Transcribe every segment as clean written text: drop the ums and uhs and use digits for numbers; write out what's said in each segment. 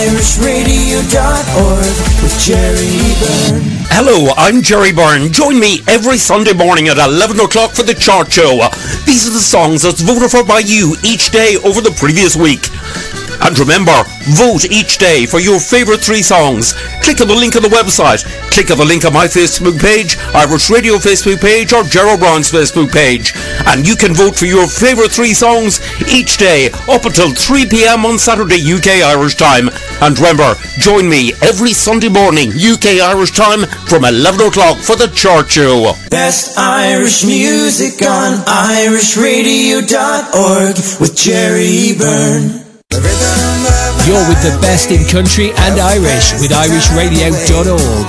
irishradio.org with Jerry Byrne. Hello, I'm Jerry Byrne. Join me every Sunday morning at 11 o'clock for the Chart Show. These are the songs that's voted for by you each day over the previous week. And remember, vote each day for your favourite 3 songs. Click on the link on the website. Click on the link on my Facebook page, Irish Radio Facebook page, or Gerald Brown's Facebook page. And you can vote for your favourite 3 songs each day up until 3 p.m. on Saturday UK Irish time. And remember, join me every Sunday morning UK Irish time from 11 o'clock for the Chart Show. Best Irish music on irishradio.org with Jerry Byrne. You're with the best in country and Irish with irishradio.org.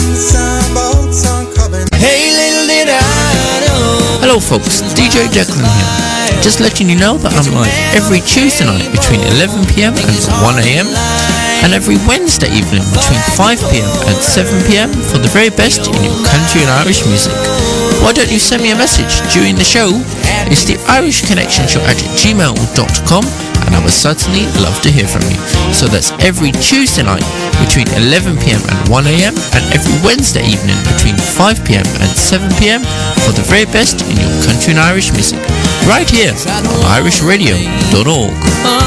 Hey, little did I know. Hello folks, DJ Declan here. Just letting you know that I'm live every Tuesday night between 11pm and 1am and every Wednesday evening between 5pm and 7pm for the very best in your country and Irish music. Why don't you send me a message during the show? It's the Irish Connection Show at gmail.com, and I would certainly love to hear from you. So that's every Tuesday night between 11pm and 1am and every Wednesday evening between 5pm and 7pm for the very best in your country and Irish music, right here on irishradio.org.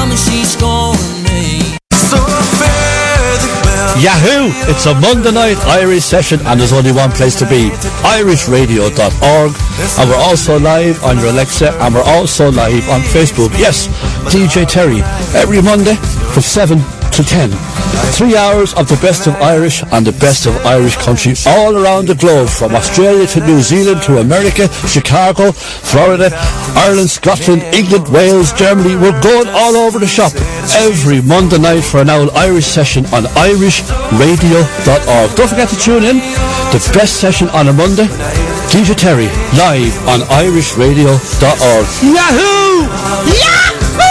Yahoo! It's a Monday night Irish session and there's only one place to be, irishradio.org, and we're also live on your Alexa and we're also live on Facebook. Yes, DJ Terry, every Monday from 7 to 10. 3 hours of the best of Irish and the best of Irish country all around the globe, from Australia to New Zealand to America, Chicago, Florida, Ireland, Scotland, England, Wales, Germany. We're going all over the shop every Monday night for an old Irish session on irishradio.org. Don't forget to tune in. The best session on a Monday, DJ Terry, live on irishradio.org. Yahoo! Yahoo!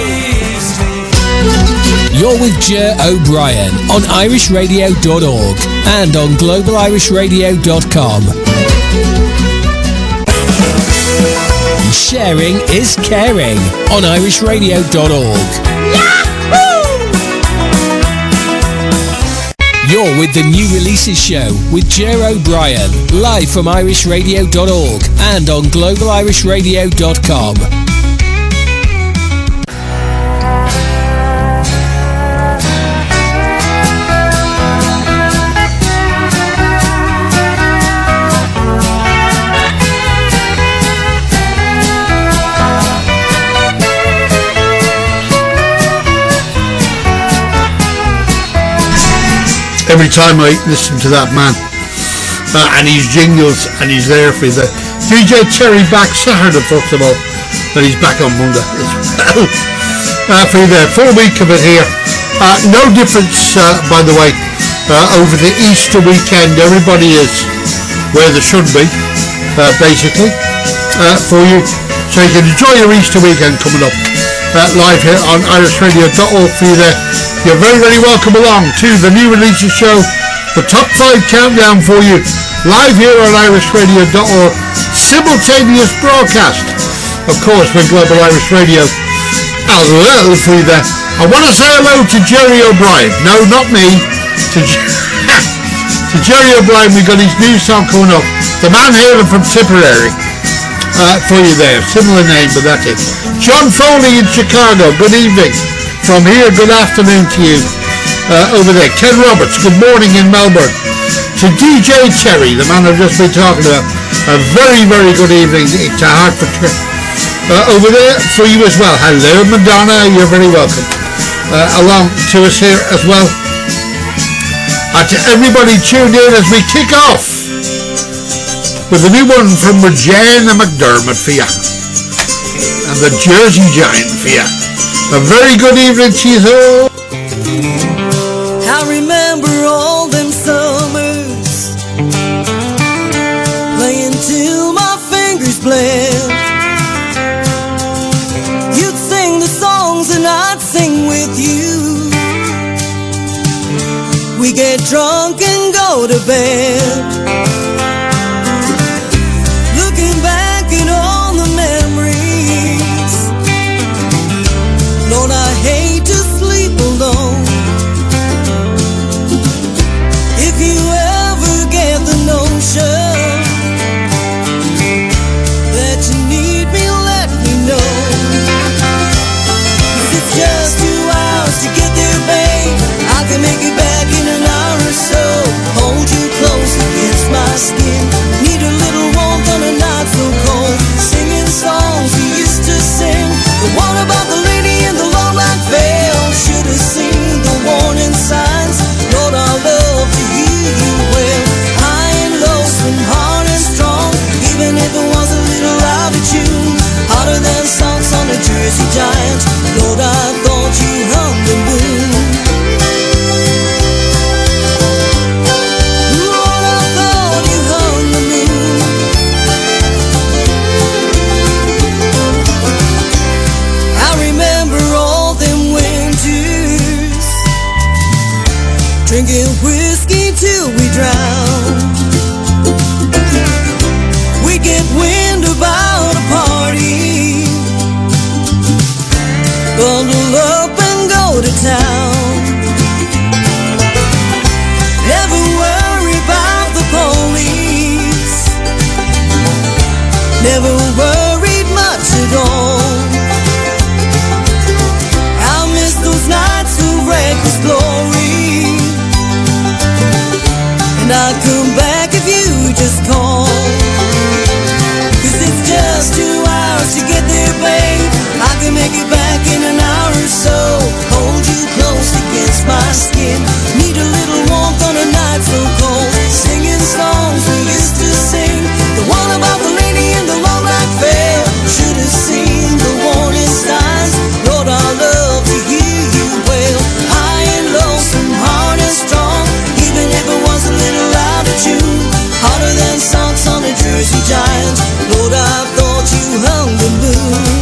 You're with Jer O'Brien on irishradio.org and on globalirishradio.com. Sharing is caring on irishradio.org. You're with the New Releases Show with Jer O'Brien, live from irishradio.org and on globalirishradio.com. Every time I listen to that man and his jingles, and he's there for the DJ Terry back Saturday first of all, and he's back on Monday for the full week of it here. No difference, by the way, over the Easter weekend. Everybody is where they should be, basically, for you, so you can enjoy your Easter weekend coming up live here on irishradio.org for you there. You're very, very welcome along to the New Releases Show, the top 5 countdown for you, live here on irishradio.org, simultaneous broadcast, of course, with Global Irish Radio as well for you there. I want to say hello to Jerry O'Brien. No, not me. To Jerry O'Brien. We've got his new song coming up, the man hailing from Tipperary, for you there. Similar name, but that's it. John Foley in Chicago, good evening. From here, good afternoon to you over there. Ken Roberts, good morning in Melbourne. To DJ Terry, the man I've just been talking about, a very, very good evening to Hertfordshire over there for you as well. Hello, Madonna, you're very welcome along to us here as well. And to everybody tuned in as we kick off with a new one from Regina McDermott for you, and the Jersey Giant for you. A very good evening to you all. I remember all them summers, playing till my fingers bled. You'd sing the songs and I'd sing with you. We get drunk and go to bed, looking back at all the memories. Lord, I hate to sleep alone. Drinking whiskey till we drown. We get wind about a party. Bundle up and go to town. Never worry about the police. Never worried much at all. I'll miss those nights of reckless glory. And I'll come back if you just call. 'Cause it's just 2 hours to get there, babe. I can make it back in an hour or so. Hold you close against my skin. Need a little warmth on a night so cold. Singing songs we used to sing. The one about the lady in the long black veil. Should have seen the warning signs. Lord, I love to hear you wail. High and low, some hard and strong. Even if it was a little out of tune. Harder than socks on a Jersey Giant. Lord, I thought you hung the moon.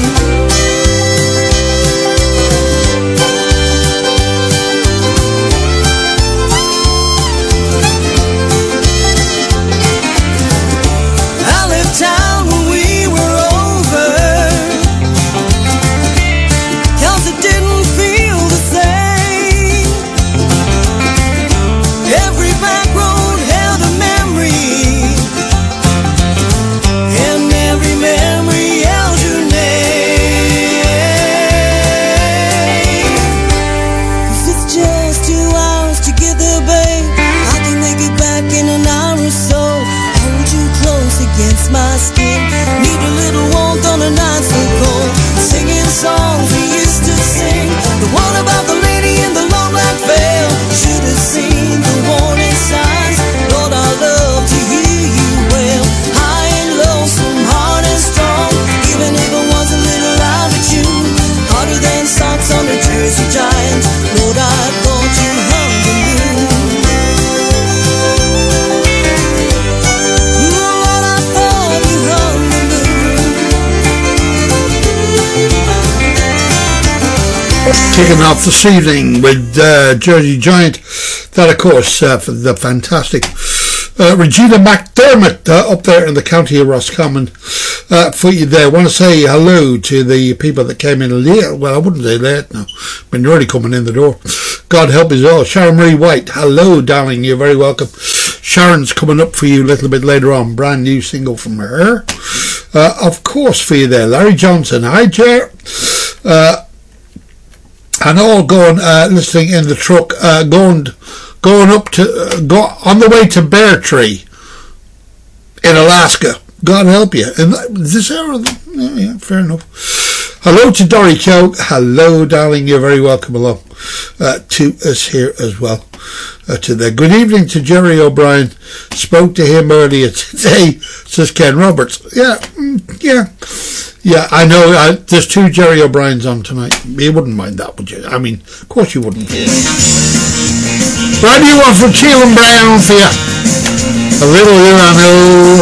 Songs we used to sing. The one about the lady in the long black veil. Should have seen the warning signs. Lord, I love to hear you wail. High and low, some hard and strong. Even if it was a little out of tune. Harder than socks on a Jersey Giant. Lord, I thought you hung the moon. Lord, I thought you hung the moon. Kicking off this evening with Jersey Giant. That, of course, for the fantastic Regina McDermott up there in the county of Roscommon. For you there, I want to say hello to the people that came in late. Well, I wouldn't say late now, when you're already coming in the door. God help us all. Sharon Marie White, hello, darling. You're very welcome. Sharon's coming up for you a little bit later on. Brand new single from her. Of course, for you there, Larry Johnson. Hi, Jer. And all going, listening in the truck, going up to, go on the way to Bear Tree in Alaska. God help you. And this hour, yeah, fair enough. Hello to Dory Coe. Hello, darling. You're very welcome along to us here as well. To the good evening to Jerry O'Brien. Spoke to him earlier today, says Ken Roberts. Yeah. I know. There's 2 Jerry O'Briens on tonight. You wouldn't mind that, would you? I mean, of course you wouldn't. Brand new one from Keelan Brown for you. A little here I know.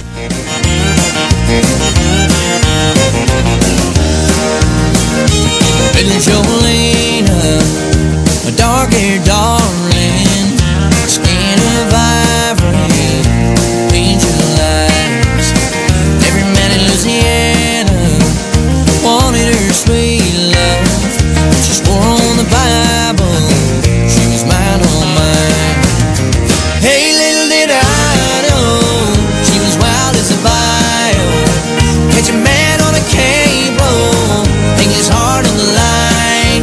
Little Jolena, a dark-haired darling, skin of ivory, angel eyes. Every man in Louisiana wanted her sweet love. She swore on the Bible she was mine, oh mine. Hey, little did I know she was wild as a bio. Catch a man on a cable, hang his heart on the line.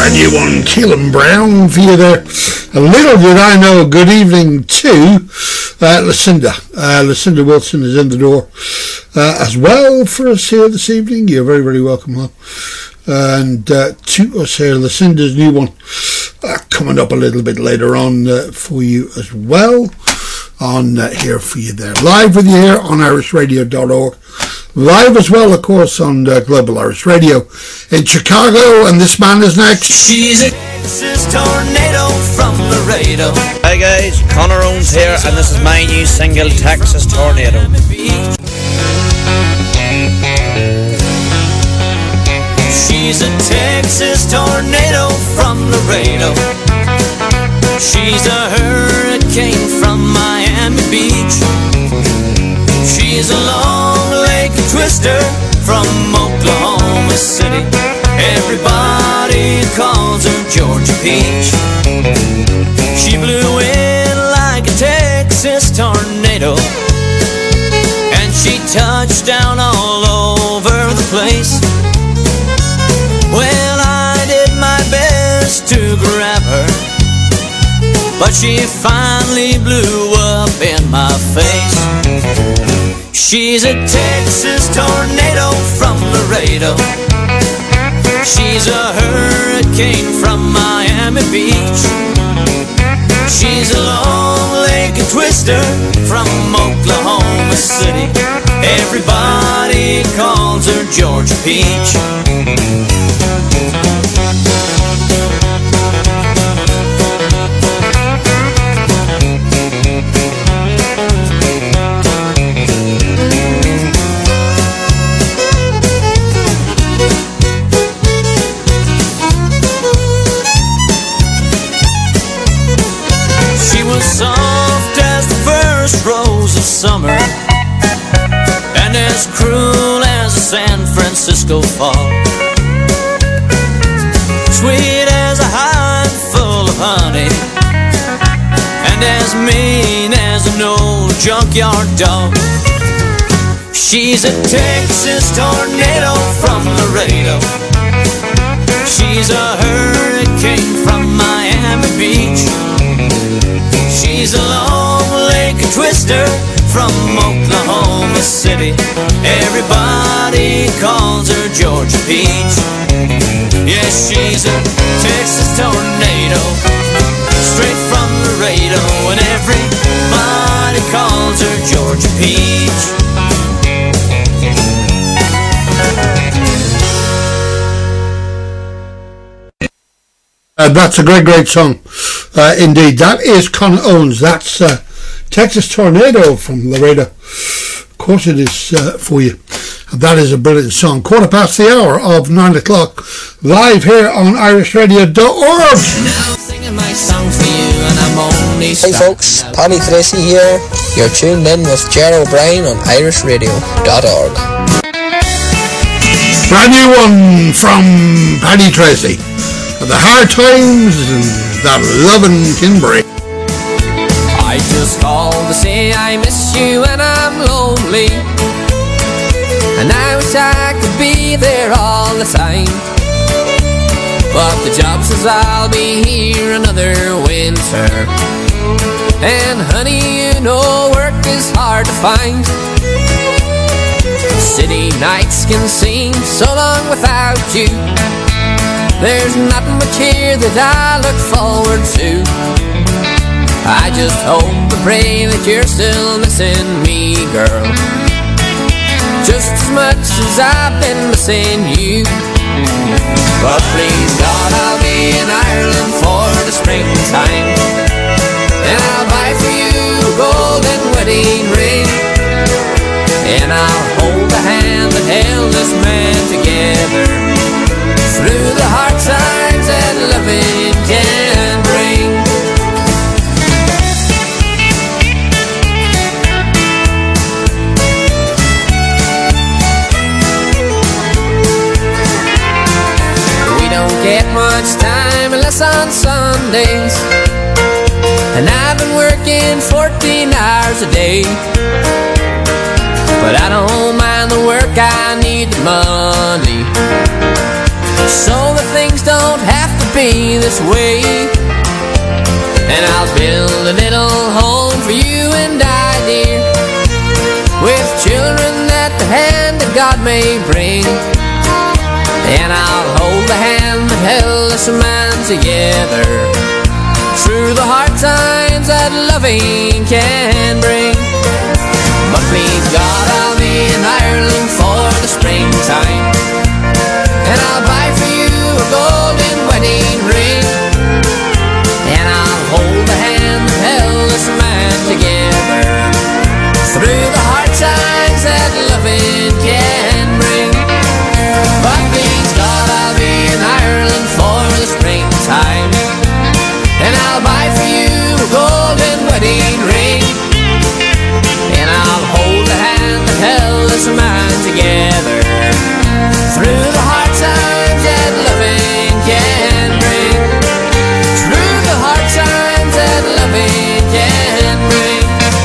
Brand new one, Keelan Brown for you there. A little did I know. Good evening to Lucinda. Lucinda Wilson is in the door as well for us here this evening. You're very, very welcome home. And to us here, Lucinda's new one coming up a little bit later on for you as well. On here for you there. Live with you here on irishradio.org. Live as well, of course, on Global Irish Radio in Chicago. And this man is next. She's a Texas tornado from Laredo. Hi guys, Connor Owens here, and this is my new single, Texas Tornado. She's a Texas tornado from Laredo. She's a hurricane from Miami Beach. She's a long-legged twister from Oklahoma City. Everybody calls her Georgia Peach. She blew in like a Texas tornado, and she touched down all over the place. Well, I did my best to grab her, but she finally blew up in my face. She's a Texas tornado from Laredo. She's a hurricane from Miami Beach. She's a long-legged twister from Oklahoma City. Everybody calls her Georgia Peach. Soft as the first rose of summer, and as cruel as a San Francisco fall. Sweet as a hive full of honey, and as mean as an old junkyard dog. She's a Texas tornado from Laredo. She's a hurricane from Miami Beach. She's a long-legged twister from Oklahoma City. Everybody calls her Georgia Peach. Yes, she's a Texas tornado, straight from Laredo, and everybody calls her Georgia Peach. That's a great, great song. Indeed. That is Connor Owens. That's Texas Tornado from Laredo. Of course it is for you. And that is a brilliant song. 1:15 of 9 o'clock. Live here on irishradio.org. Hey folks, Paddy Tracy here. You're tuned in with Ger O'Brien on irishradio.org. Brand new one from Paddy Tracy. The Hard Times and that lovin' Kinbury. I just called to say I miss you and I'm lonely, and I wish I could be there all the time. But the job says I'll be here another winter, and honey, you know work is hard to find. City nights can seem so long without you. There's nothing much here that I look forward to. I just hope and pray that you're still missing me, girl, just as much as I've been missing you. But please God, I'll be in Ireland for the springtime, and I'll buy for you a golden wedding ring, and I'll hold the hand that held us man together through the hard times that loving can bring. We don't get much time unless on Sundays, and I've been working 14 hours a day. But I don't mind the work, I need the money. so that things don't have to be this way. And I'll build a little home for you and I, dear, with children that the hand of God may bring. And I'll hold the hand that held us man together through the hard times that loving can bring. But please God, I'll be in Ireland for the springtime, and I'll buy for you a golden wedding ring. And I'll hold the hand that held us man together through the hard times that loving can bring. But please God, I'll be in Ireland for the springtime, and I'll buy for you a golden wedding ring. And I'll hold the hand that held us man together through the hard times that loving can bring. Through the hard times that loving can bring.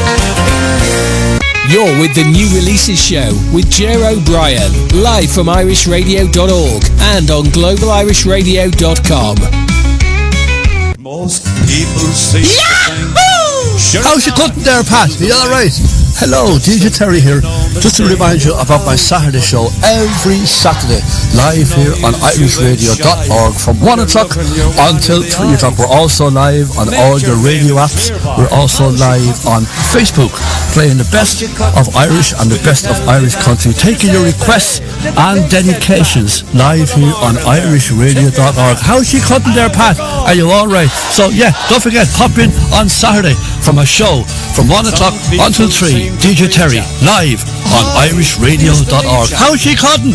You're with the New Releases Show with Ger O'Brien, live from irishradio.org and on globalirishradio.com. Most people say How's you cutting there, Pat? Are you alright? Hello, DJ Terry here. Just to remind you about my Saturday show every Saturday, live here on irishradio.org from 1 o'clock until 3 o'clock. We're also live on all your radio apps. We're also live on Facebook, playing the best of Irish and the best of Irish country, taking your requests and dedications live here on irishradio.org. How's you cutting there, Pat? Are you alright? So yeah, don't forget, pop in on Saturday from a show from 1 o'clock until 3. DJ Terry, live on irishradio.org. How's she cutting?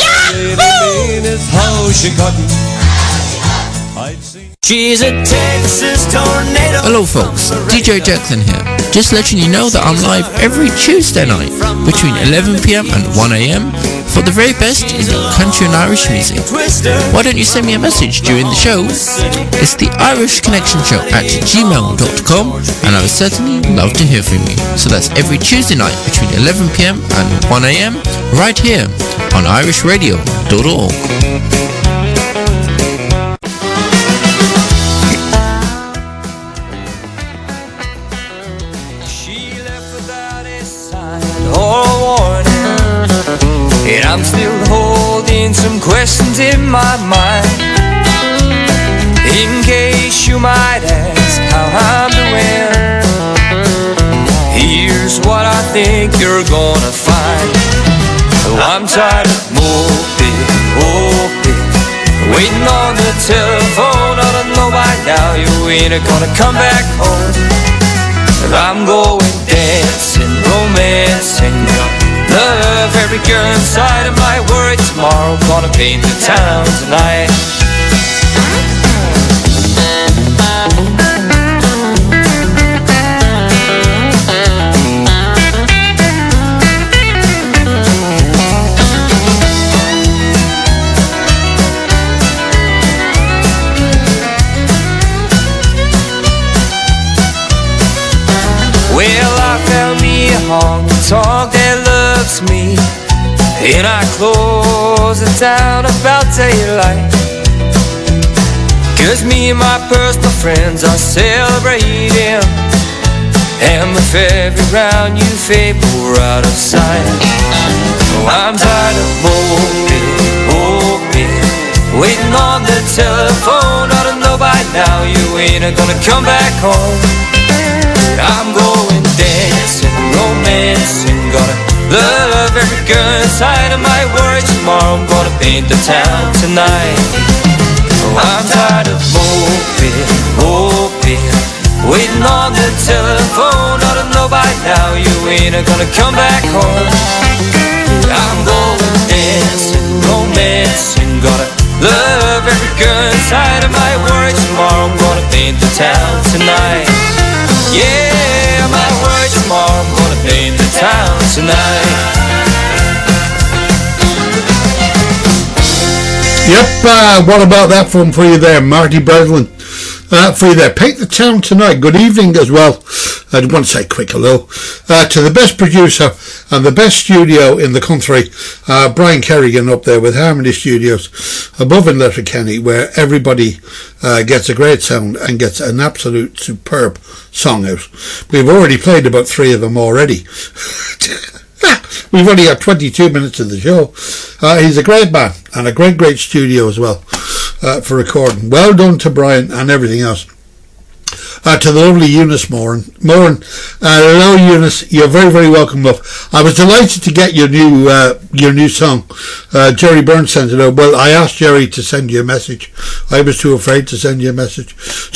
She's a Texas tornado. Hello folks, DJ Declan here. Just letting you know that I'm live every Tuesday night between 11pm and 1am for the very best in country and Irish music. Why don't you send me a message during the show? It's the Irish Connection Show at gmail.com, and I would certainly love to hear from you. So that's every Tuesday night between 11pm and 1am right here on irishradio.org. And I'm still holding some questions in my mind, in case you might ask how I'm doing. Here's what I think you're gonna find. Oh, I'm tired of moping, waiting on the telephone. I don't know by now you ain't gonna come back home. I'm going dancing, romancing, love every girl inside of my worry tomorrow. Gonna paint the town tonight. Well, I found me a honky-tonk that loves me, and I close it down about daylight, 'cause me and my personal friends are celebrating, and with every round you fade, we're out of sight. Oh, I'm tired of hoping, waiting on the telephone. I don't know by now you ain't gonna come back home. I'm going dancing, romancing, gonna love every girl inside of my words tomorrow. I'm gonna paint the town tonight. Oh, I'm tired of hoping, waiting on the telephone. I don't know by now you ain't gonna come back home. I'm going dancing, romancing, gonna love every girl inside of my words tomorrow. I'm gonna paint the town tonight. Yeah, my words tomorrow, I'm gonna paint the town tonight. Yep, what about that one for you there, Marty Breslin? For you there, Paint the Town Tonight. Good evening as well. I want to say quick hello to the best producer and the best studio in the country, Brian Kerrigan up there with Harmony Studios above in Letterkenny, where everybody gets a great sound and gets an absolute superb song out. We've already played about 3 of them already. We've only got 22 minutes of the show. He's a great man and a great studio as well for recording. Well done to Brian and everything else. To the lovely Eunice Moran. Hello Eunice, you're very welcome, love. I was delighted to get your new song. Jerry Byrne sent it out. Well, I asked Jerry to send you a message. I was too afraid to send you a message.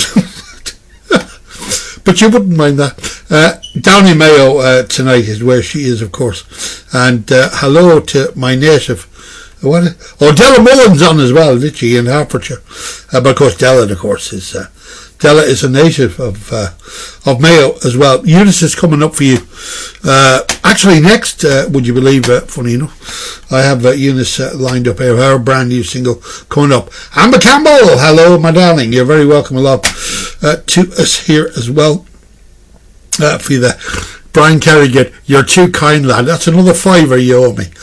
But you wouldn't mind that. Downey Mayo tonight is where she is, of course. And hello to my native. What? Oh, Della Mullins on as well, did she, in Hertfordshire? But of course, Della is a native of Mayo as well. Eunice is coming up for you. Actually, next, would you believe, funny enough, I have Eunice lined up here, her brand new single coming up. Amber Campbell, hello, my darling. You're very welcome along to us here as well. For you there. Brian Kerrigan, you're too kind, lad. That's another £5 you owe me.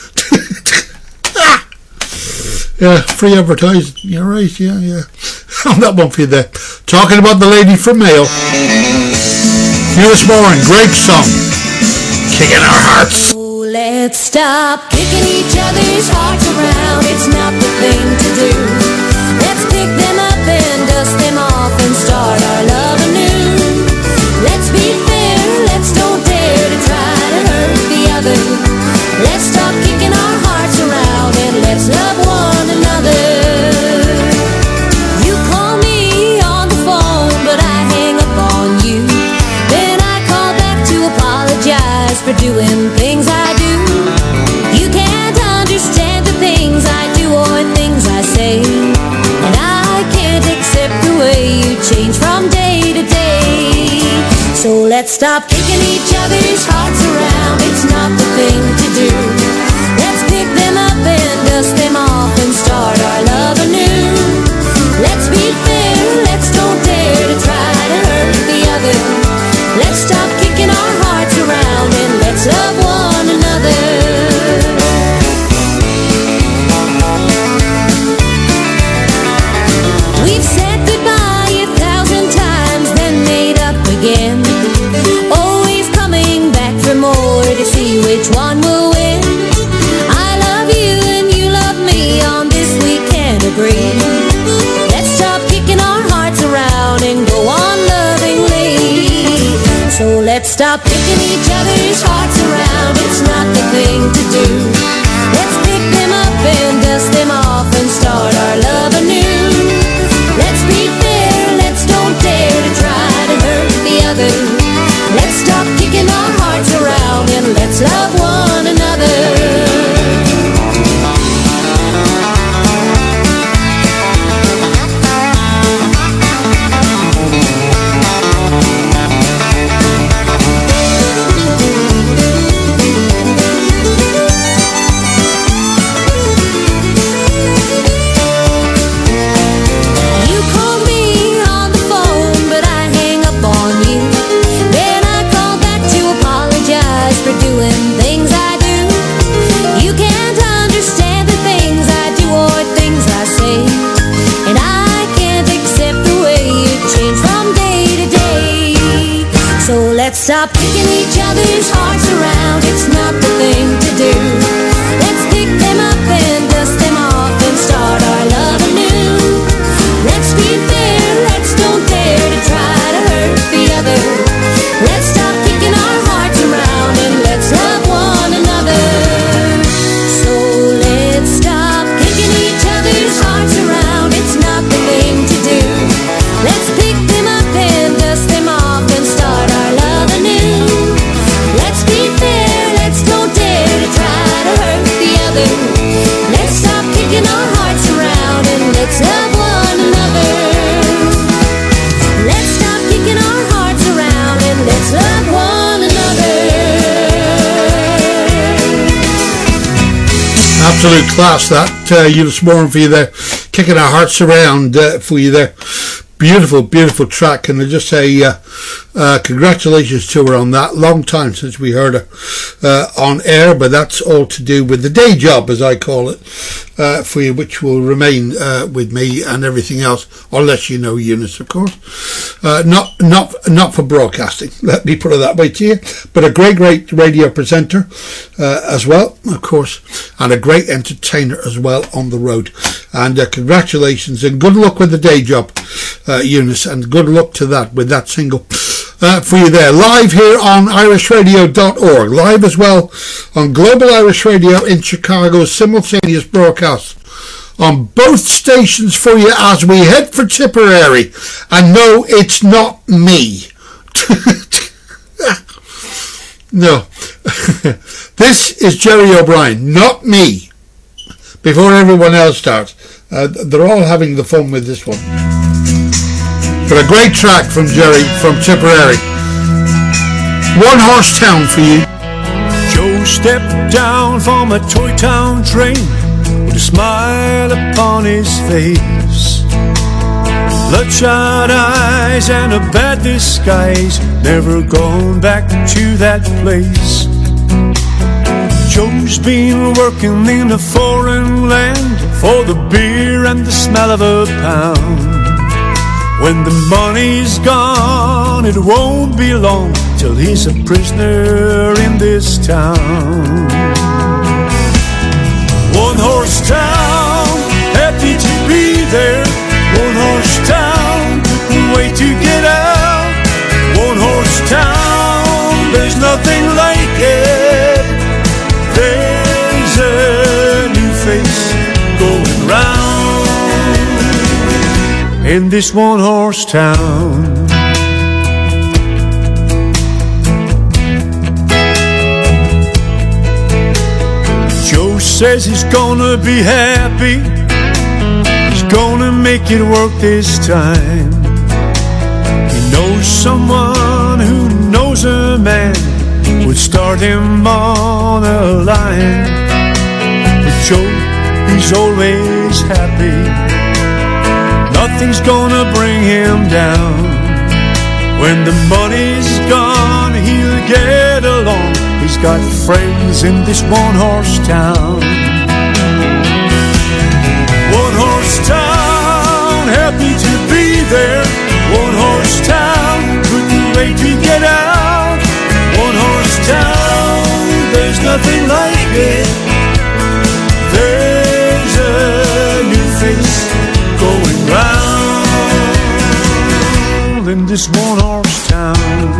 Yeah, free advertising. You're right, yeah. On that one for you there. Talking about the lady from Mayo. Eunice Moran, great song. Kicking our hearts. Oh, let's stop kicking each other's hearts around. It's not the thing to do. Let's pick them up and dust them off and start our love anew. Let's be fair, let's don't dare to try to hurt the other. Let's stop kicking our hearts around and let's love one another. You call me on the phone, but I hang up on you. Then I call back to apologize for doing things I do. You can't understand the things I do or things I say, and I can't accept the way you change from day to day. So let's stop kicking each other's hearts around. It's not the thing to do. Let's pick them up and dust them off and start our love anew. Let's be fair, let's don't dare to try to hurt the other. Let's stop kicking our hearts around and let's love one another. We've said goodbye 1,000 times, then made up again. Always coming back for more to see which one will win. I love you and you love me, on this we can't agree. Let's stop kicking our hearts around and go on lovingly. So let's stop kicking each other's hearts around. It's not the thing to do. Let's pick them up and dust them off and start our love anew. Let's be fair, let's don't dare to try to hurt the other. Let's stop kicking our hearts around and let's love one another. Let's stop kicking each other's hearts around. It's not the thing to do. Let's pick them up and dust them off and start our love anew. Let's be fair, let's don't dare to try to hurt the other. Let's stop kicking our hearts around and let's love one another. So let's stop kicking each other's hearts around. It's not the thing to do. Let's pick them up and dust them off and start our love anew. Let's be fair, let's don't dare to try to hurt the other. Let's stop kicking our hearts around and let's love one another. Let's stop kicking our hearts around and let's love one another. Absolute class, that. Eunice Moran for you there. Kicking our hearts around for you there. Beautiful, beautiful track. And I just say congratulations to her on that. Long time since we heard her on air, but that's all to do with the day job, as I call it, for you, which will remain with me and everything else, unless you know Eunice, of course. Not for broadcasting, let me put it that way to you, but a great radio presenter as well, of course, and a great entertainer as well on the road. And congratulations and good luck with the day job, Eunice, and good luck to that with that single for you there. Live here on irishradio.org, live as well on Global Irish Radio in Chicago's simultaneous broadcast on both stations for you as we head for Tipperary. And no, it's not me. No. This is Jerry O'Brien, not me. Before everyone else starts. They're all having the fun with this one. But a great track from Jerry from Tipperary. One Horse Town for you. Joe stepped down from a toy town train with a smile upon his face, bloodshot eyes and a bad disguise, never gone back to that place. Joe's been working in a foreign land for the beer and the smell of a pound. When the money's gone, it won't be long till he's a prisoner in this town. One horse town, happy to be there. One horse town, couldn't wait to get out. One horse town, there's nothing like it. There's a new face going round in this one horse town. Joe says he's gonna be happy, he's gonna make it work this time. He knows someone who knows a man would start him on a line. But Joe, he's always happy, nothing's gonna bring him down. When the money's gone, he'll get along. He's got friends in this one horse town. One horse town, happy to be there. One horse town, couldn't wait to get out. One horse town, there's nothing like it. There's a new face going round in this one horse town.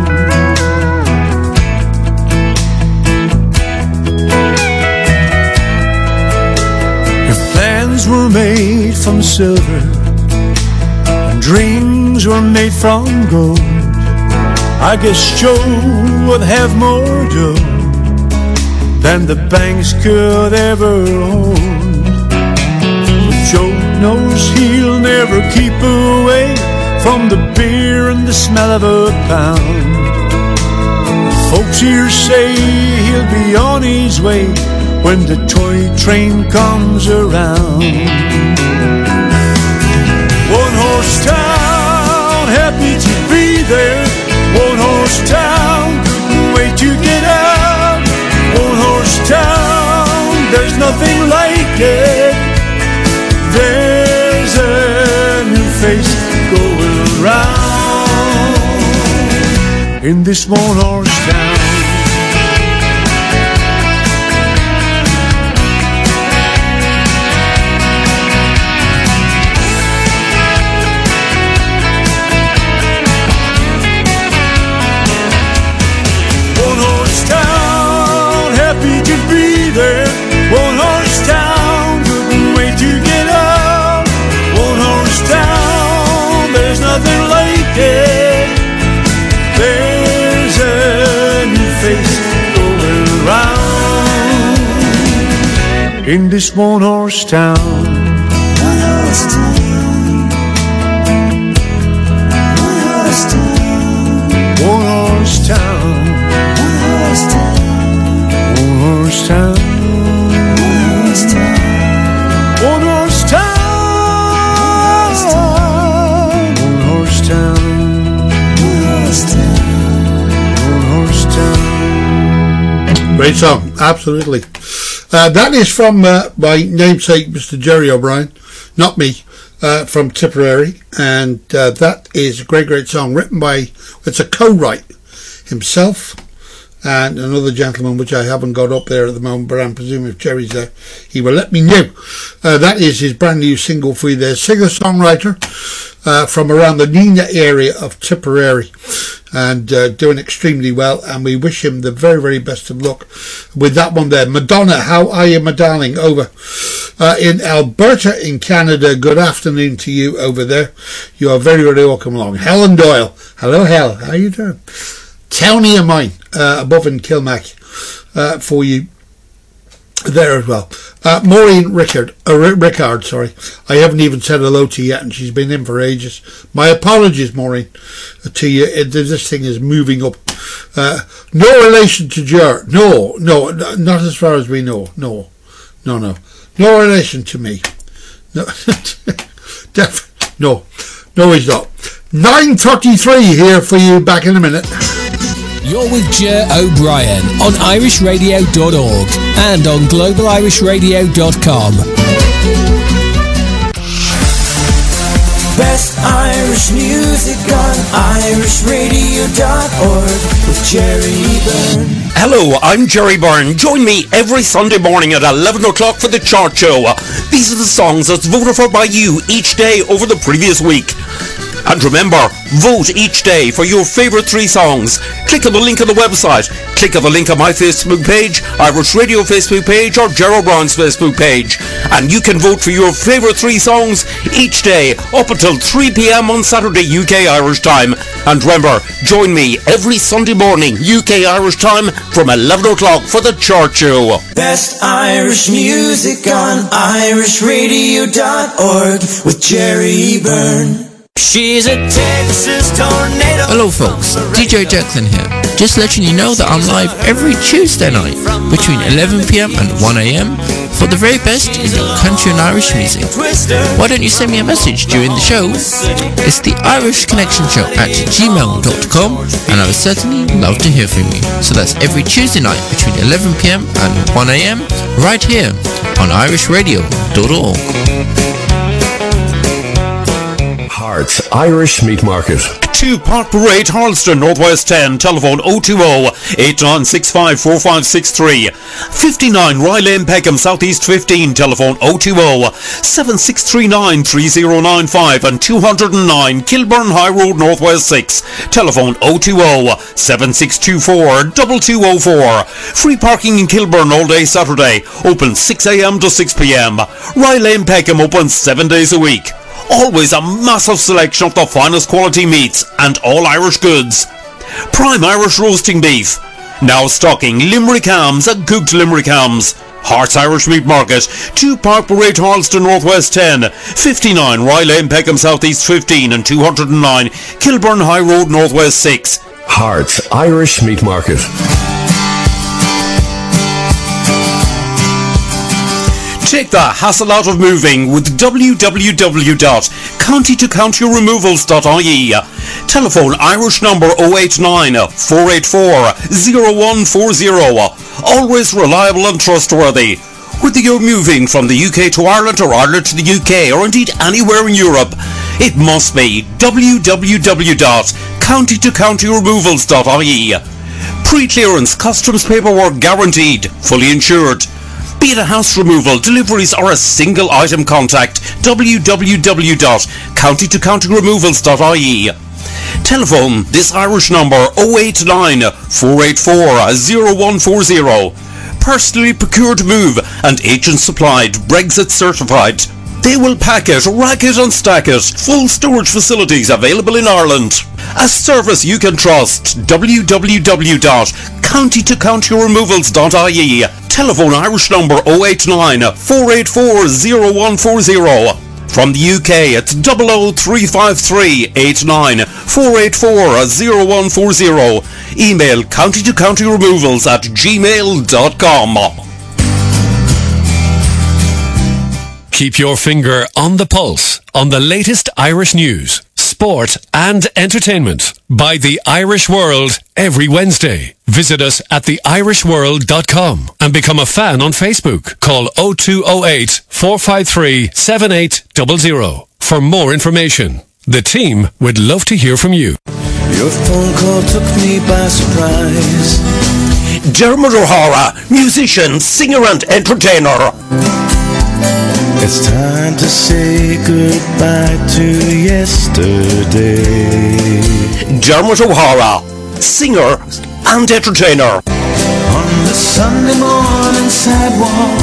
If plans were made from silver and dreams were made from gold, I guess Joe would have more dough than the banks could ever hold. But Joe knows he'll never keep away from the beer and the smell of a pound. Folks here say he'll be on his way when the toy train comes around. One horse town, happy to be there. One horse town, couldn't wait to get out. One horse town, there's nothing like it. There's a new face going round in this one horse town. One horse town, happy to be there. One horse town, couldn't wait to get out. One horse town, there's nothing like it. There's a new face going round in this one horse town. One horse town. One horse town. One horse town. One horse town. One horse town. One horse town. One horse town. One Great song, absolutely. That is from my namesake, Mr. Jerry O'Brien, not me, from Tipperary, and that is a great song written by, it's a co-write, himself and another gentleman which I haven't got up there at the moment, but I'm presuming if Jerry's there he will let me know. That is his brand new single for you there, singer-songwriter from around the Nina area of Tipperary, and doing extremely well, and we wish him the very best of luck with that one there. Madonna, how are you, my darling, over in Alberta in Canada? Good afternoon to you over there. You are very welcome along. Helen Doyle, hello Hel, how you doing? Townie of mine above in Kilmac for you there as well. Maureen Rickard, sorry. I haven't even said hello to you yet, and she's been in for ages. My apologies, Maureen, to you. This thing is moving up. No relation to Ger. No, not as far as we know. No. No relation to me. No, no, he's not. 9:33 here for you. Back in a minute. You're with Ger O'Brien on irishradio.org and on globalirishradio.com. Best Irish music on irishradio.org with Jerry Byrne. Hello, I'm Jerry Byrne. Join me every Sunday morning at 11 o'clock for the Chart Show. These are the songs that's voted for by you each day over the previous week. And remember, vote each day for your favourite 3 songs. Click on the link on the website. Click on the link on my Facebook page, Irish Radio Facebook page, or Gerald Brown's Facebook page. And you can vote for your favourite 3 songs each day up until 3 p.m. on Saturday UK Irish time. And remember, join me every Sunday morning UK Irish time from 11 o'clock for the Chart Show. Best Irish music on irishradio.org with Jerry Byrne. She's a Texas tornado. Hello folks, DJ Declan here. Just letting you know that I'm live every Tuesday night between 11pm and 1am for the very best in your country and Irish music. Why don't you send me a message during the show? It's the Irish Connection Show at gmail.com, and I would certainly love to hear from you. So that's every Tuesday night between 11pm and 1am right here on irishradio.org. Hearts Irish Meat Market. 2 Park Parade, Harleston, Northwest 10, telephone 020-8965-4563. 59 Rye Lane, Peckham, Southeast 15, telephone 020-7639-3095, and 209 Kilburn High Road, Northwest 6, telephone 020-7624-2204. Free parking in Kilburn all day Saturday, open 6am to 6pm. Rye Lane, Peckham, open 7 days a week. Always a massive selection of the finest quality meats and all Irish goods. Prime Irish roasting beef. Now stocking Limerick hams and cooked Limerick hams. Hearts Irish Meat Market, 2 Park Parade, Harleston, Northwest 10, 59 Rye Lane, Peckham, Southeast 15, and 209 Kilburn High Road, Northwest 6. Hearts Irish Meat Market. Take the hassle out of moving with www.countytocountyremovals.ie. Telephone Irish number 089 484 0140. Always reliable and trustworthy. Whether you're moving from the UK to Ireland or Ireland to the UK or indeed anywhere in Europe, it must be www.countytocountyremovals.ie. Pre-clearance customs paperwork guaranteed, fully insured. Be it a house removal, deliveries or a single item, contact www.countytocountyremovals.ie. Telephone this Irish number 089 484 0140. Personally procured move and agent supplied, Brexit certified. They will pack it, rack it and stack it. Full storage facilities available in Ireland. A service you can trust. www.countytocountyremovals.ie. Telephone Irish number 089 484 0140. From the UK, it's 00353 89 484 0140. Email countytocountyremovals@gmail.com. Keep your finger on the pulse on the latest Irish news, sport and entertainment by The Irish World every Wednesday. Visit us at theirishworld.com and become a fan on Facebook. Call 0208 453 7800 for more information. The team would love to hear from you. Your phone call took me by surprise. Dermot O'Hara, musician, singer and entertainer. It's time to say goodbye to yesterday. Dermot O'Hara, singer and entertainer. On the Sunday morning sidewalk.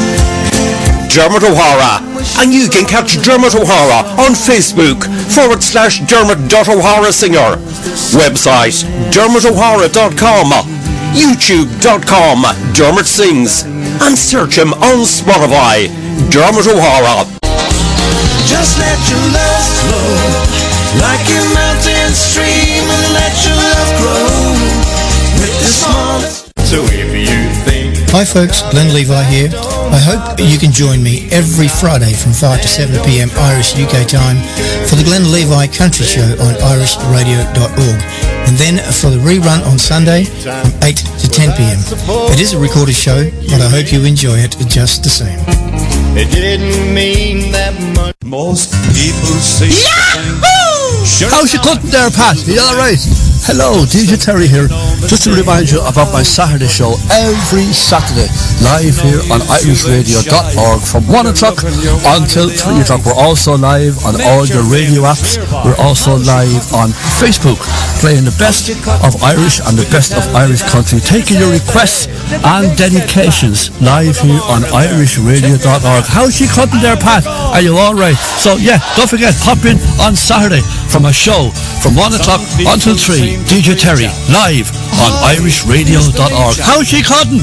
Dermot O'Hara. And you can catch Dermot O'Hara on Facebook /Dermot.O'Hara Singer. Website DermotO'Hara.com. YouTube.com Dermot Sings. And search him on Spotify. Dermot O'Hara. Just let your love flow like a mountain stream, and let your love grow with the smallest. So if you think. Hi folks, Glenn Levi here. I hope you can join me every Friday from 5 to 7 p.m. Irish UK time for the Glenn Levi Country Show on irishradio.org, and then for the rerun on Sunday from 8 to 10 p.m. It is a recorded show, but I hope you enjoy it just the same. It didn't mean that much. Most people say. Yahoo! How's you cutting there, Pat? Are you alright? Hello, DJ Terry here. Just to remind you about my Saturday show every Saturday, live here on irishradio.org from 1 o'clock until 3 o'clock. We're also live on all your radio apps. We're also live on Facebook, playing the best of Irish and the best of Irish country, taking your requests and dedications live here on irishradio.org. How's she cutting there, Pat? Are you alright? So yeah, don't forget, pop in on Saturday from a show from 1 o'clock until 3. DJ Terry, live on irishradio.org. How's she cutting?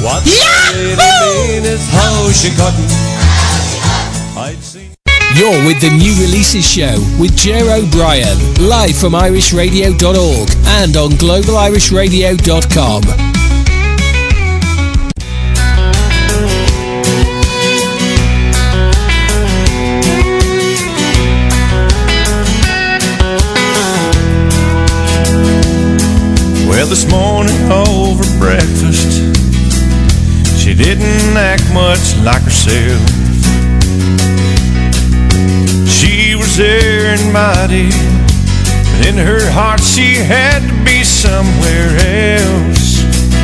You're with the New Releases Show with Ger O'Brien, live from irishradio.org and on globalirishradio.com. Well, this morning over breakfast, she didn't act much like herself. She was there and mighty, but in her heart she had to be somewhere else.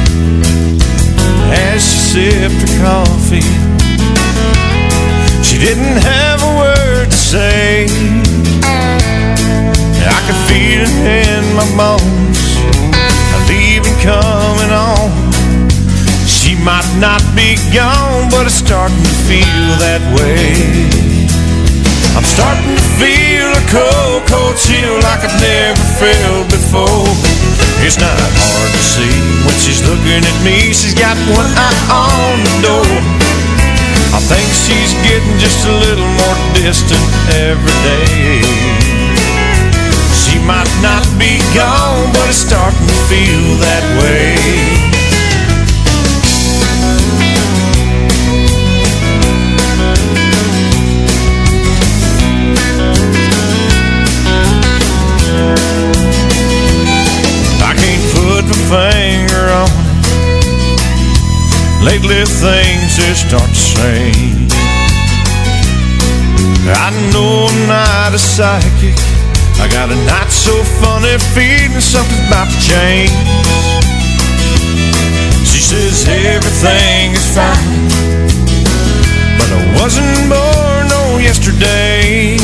As she sipped her coffee, she didn't have a word to say. I could feel it in my bones, leaving coming on. She might not be gone, but it's starting to feel that way. I'm starting to feel a cold, cold chill like I've never felt before. It's not hard to see when she's looking at me. She's got one eye on the door. I think she's getting just a little more distant every day. She might not be gone, but it's starting to feel that way. I can't put my finger on it. Lately things just aren't the same. I know I'm not a psychic. I got a not so funny feeling something's about to change. She says everything is fine, but I wasn't born on yesterday.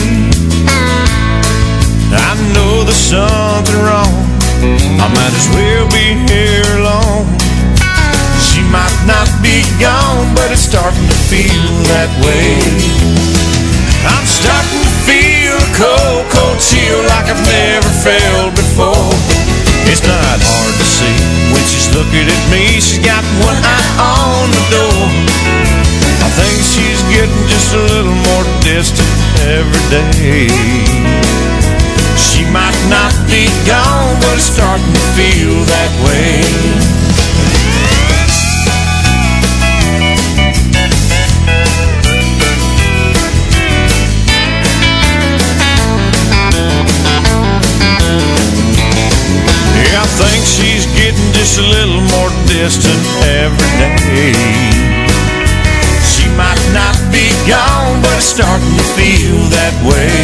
I know there's something wrong, I might as well be here alone. She might not be gone, but it's starting to feel that way. I'm starting to feel a cold, cold chill like I've never felt before. It's not hard to see when she's looking at me. She's got one eye on the door. I think she's getting just a little more distant every day. She might not be gone, but it's starting to feel that way. a little more distant every day. She might not be gone, but it's starting to feel that way.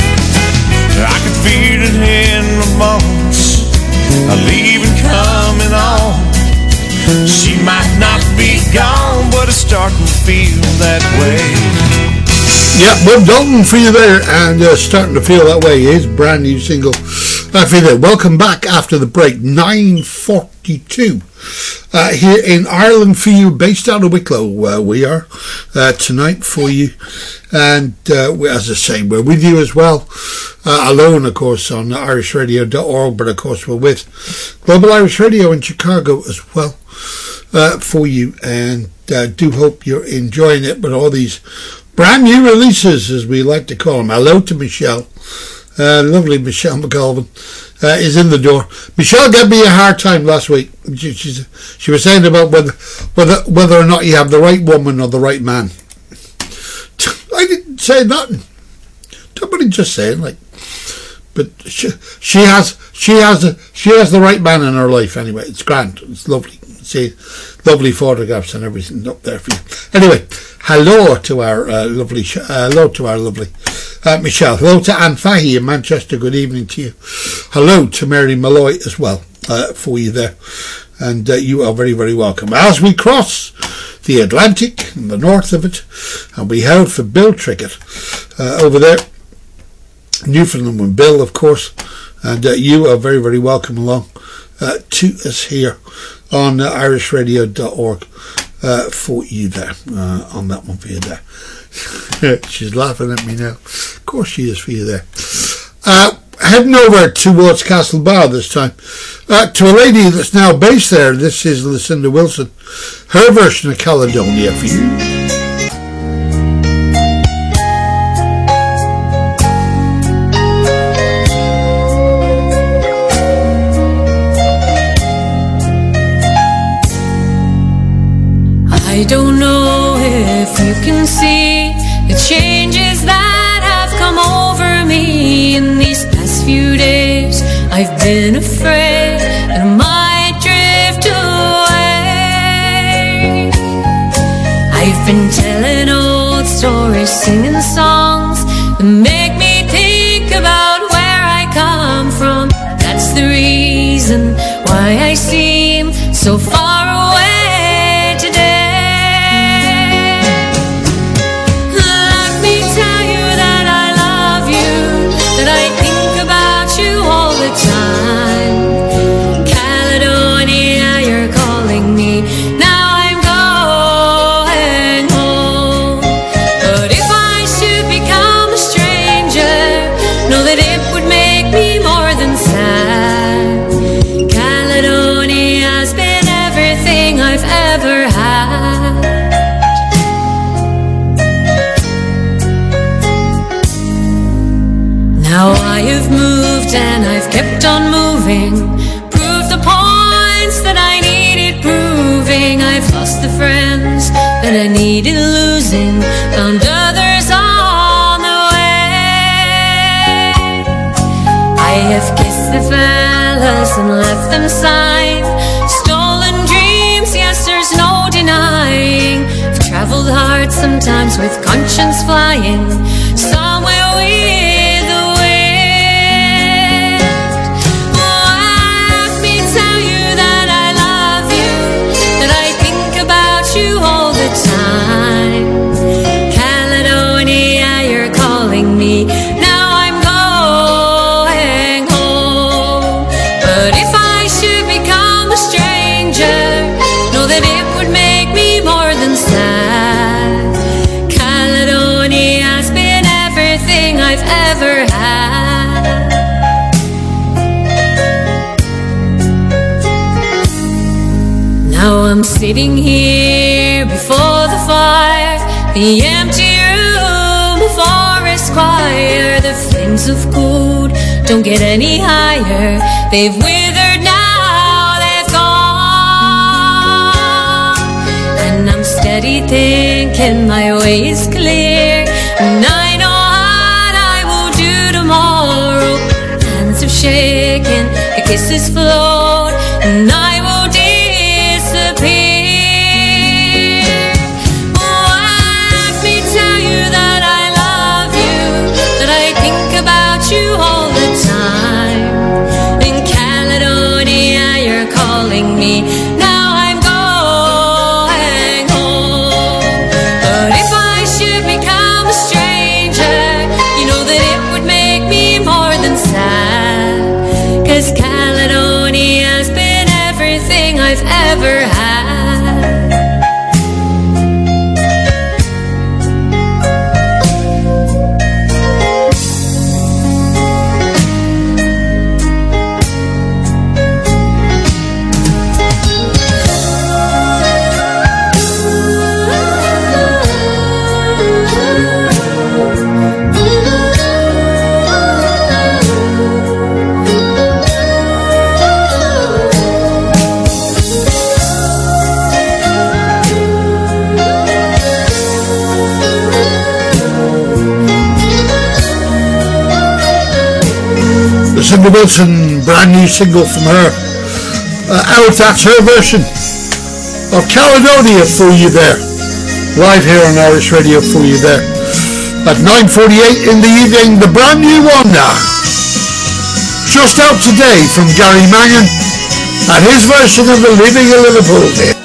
I can feel it in my bones, a leaving coming on. She might not be gone, but it's starting to feel that way. Yeah, Bob Dalton for you there, and starting to feel that way. His brand new single for you there. Welcome back after the break. 9:42 here in Ireland for you, based out of Wicklow. We are tonight for you, and as I say, we're with you as well. Alone, of course, on irishradio.org, but of course we're with Global Irish Radio in Chicago as well for you, and do hope you're enjoying it with all these brand new releases, as we like to call them. Hello to Michelle. Lovely Michelle McGolvin is in the door. Michelle gave me a hard time last week. She was saying about whether or not you have the right woman or the right man. I didn't say nothing. Somebody just saying, like, but she has the right man in her life anyway. It's grand. It's lovely. See, lovely photographs and everything up there for you. Anyway, hello to our lovely Michelle. Hello to Anne Fahey in Manchester. Good evening to you. Hello to Mary Malloy as well for you there, and you are very, very welcome. As we cross the Atlantic and the north of it, and we head for Bill Trickett over there, Newfoundland with Bill, of course, and you are very, very welcome along to us here on irishradio.org for you there, on that one for you there. She's laughing at me now. Of course she is for you there. Heading over towards Castlebar this time, to a lady that's now based there. This is Lucinda Wilson, her version of Caledonia for you. I don't know if you can see the changes that have come over me in these past few days. I've been afraid that I might drift away. I've been telling old stories, singing songs that make me think about where I come from. That's the reason why I seem so far away. Now I have moved and I've kept on moving, proved the points that I needed proving. I've lost the friends that I needed losing, found others on the way. I have kissed the fellas and left them signed, stolen dreams, yes there's no denying. I've travelled hard sometimes with conscience flying, somewhere with time. Caledonia, you're calling me. Now I'm going home. But if I should become a stranger, know that it would make me more than sad. Caledonia's been everything I've ever had. Now I'm sitting here before the fire, the empty room, a forest choir. The flames of gold don't get any higher. They've withered now, they've gone. And I'm steady thinking my way is clear, and I know what I will do tomorrow. Hands have shaken, the kisses flowed, and I will deal calling me. Now I'm going home. But if I should become a stranger, you know that it would make me more than sad. 'Cause Caledonia's been everything I've ever had. Cindy Wilson, brand new single from her. Out, that's her version of Caledonia for you there. Live here on Irish Radio for you there. At 9:48 in the evening, the brand new one now. Just out today from Gary Mangan and his version of the Leaving of Liverpool here.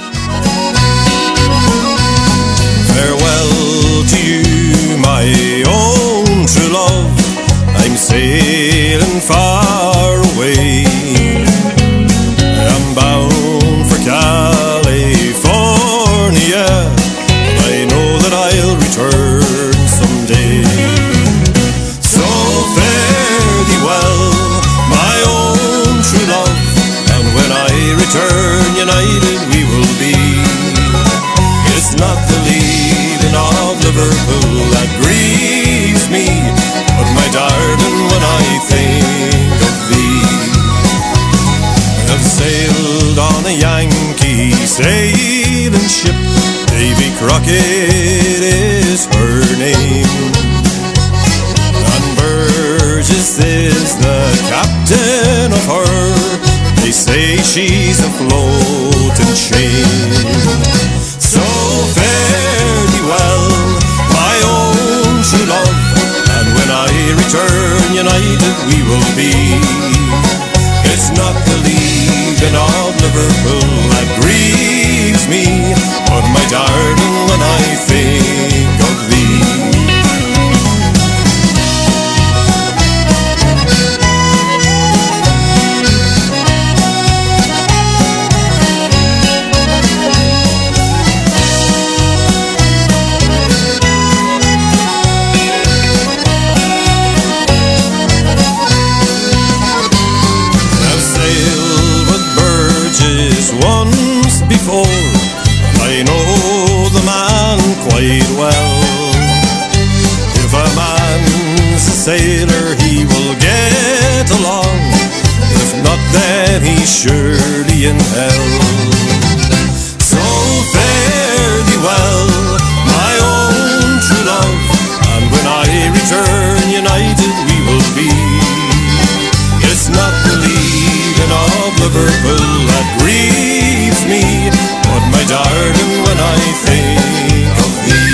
Farewell to you, my own true love. I'm sailing far away. I'm bound for California. I know that I'll return someday. So fare thee well, my own true love, and when I return united we will be. It's not the leaving of Liverpool that grieves me, but my darling, when I think of thee. I've sailed on a Yankee sailing ship, Davy Crockett is her name, and Burgess is the captain of her. They say she's a floating shame. So fare thee well, my own true love, and when I return united we will be. It's not the leaving of Liverpool that grieves me, but my darling, when I think of thee. Once before, I know the man quite well. If a man's a sailor, he will get along. If not, then he's surely in hell. So fare thee well, my own true love, and when I return united we will be. It's not the leaving of Liverpool that grieves me, but my darling, when I think of thee.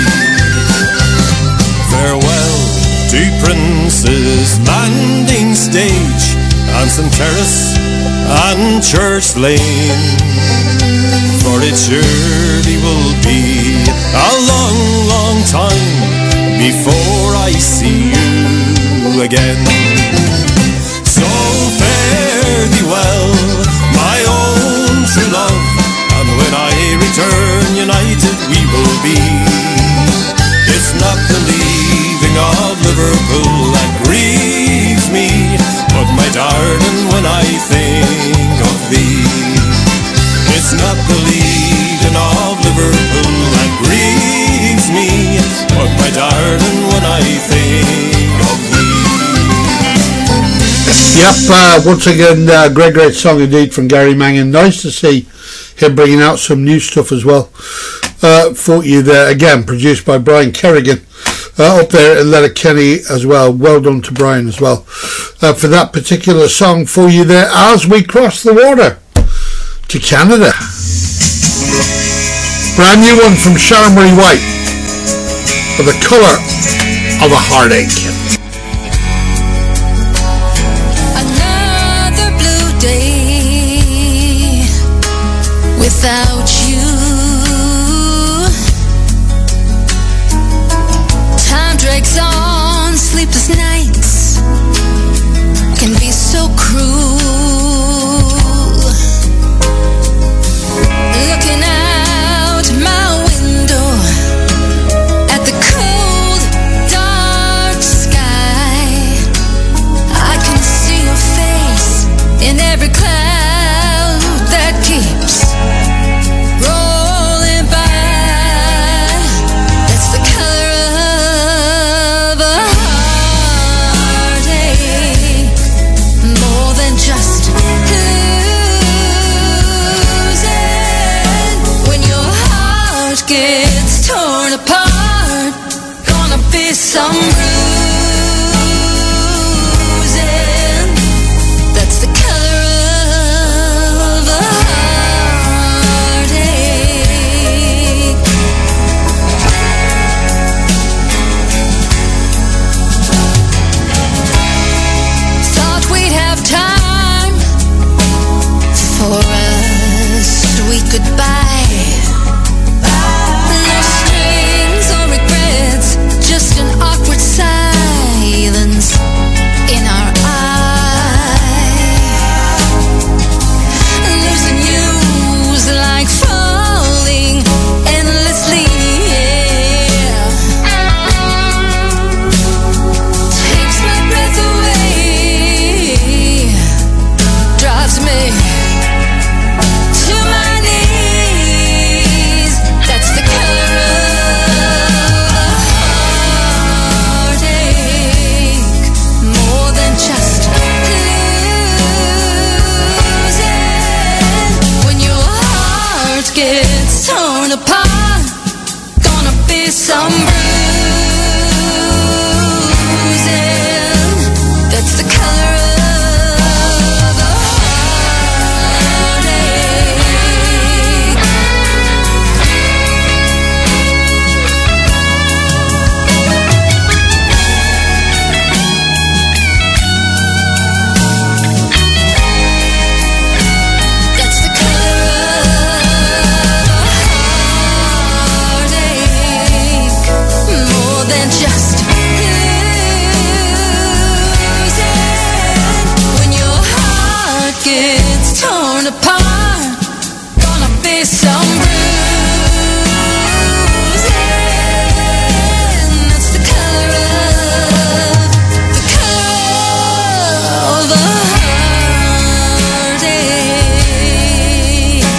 Farewell to Prince's Landing Stage, and St. Terrace and Church Lane, for it surely will be a long, long time before I see you again. So fare thee well, my own true love, and when I return united we will be. It's not the leaving of Liverpool that grieves me, but my darling, when I think of thee. It's not the leaving of Liverpool that grieves me, but my darling, when I think of thee. Yep, once again, great song indeed from Gary Mangan. Nice to see him bringing out some new stuff as well for you there. Again, produced by Brian Kerrigan up there in Letterkenny as well. Well done to Brian as well for that particular song for you there as we cross the water to Canada. Brand new one from Sharon Marie White for The Colour of a Heartache. Another blue day, without you. Time drags on, sleepless nights can be so cruel. Looking out my window at the cold, dark sky, I can see your face in every cloud that keeps rolling by. That's the color of a heartache, more than just losing. When your heart gets torn apart, gonna be some bruising. That's the color of a heartache. Thought we'd have time for a sweet goodbye. No strings or regrets, just an awkward silence in our eye. Losing you's like falling endlessly. Takes my breath away, drives me to my knees. That's the color of a heartache, more than just losing. When your heart gets torn apart, gonna be some bruising. That's the color of a heartache. That's the color of a heartache, more than just losing. When your heart gets torn apart, gonna be some bruising. That's the color of a heartache.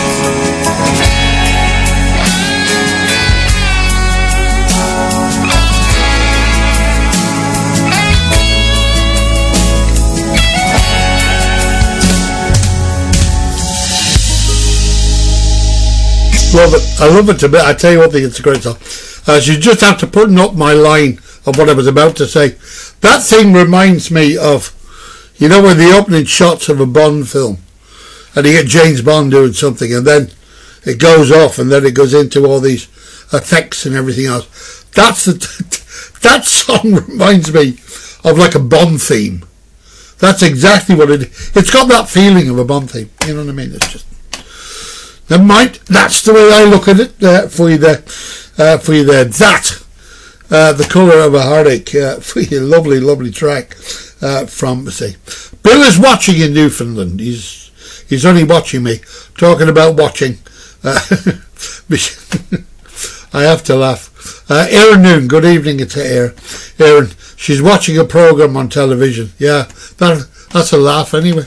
Love it. I love it a bit. I tell you what, I think it's a great song. You just have to put up my line of what I was about to say. That thing reminds me of, you know, when the opening shots of a Bond film, and you get James Bond doing something, and then it goes off, and then it goes into all these effects and everything else. That song reminds me of like a Bond theme. That's exactly what it's got that feeling of a Bond theme. You know what I mean? It's just, never mind. That's the way I look at it for you there. That, the colour of a heartache, for you. Lovely, lovely track from, say, Bill is watching in Newfoundland. He's only watching me, talking about watching. I have to laugh. Erin Noon, good evening to Erin. She's watching a programme on television. Yeah, that's a laugh anyway.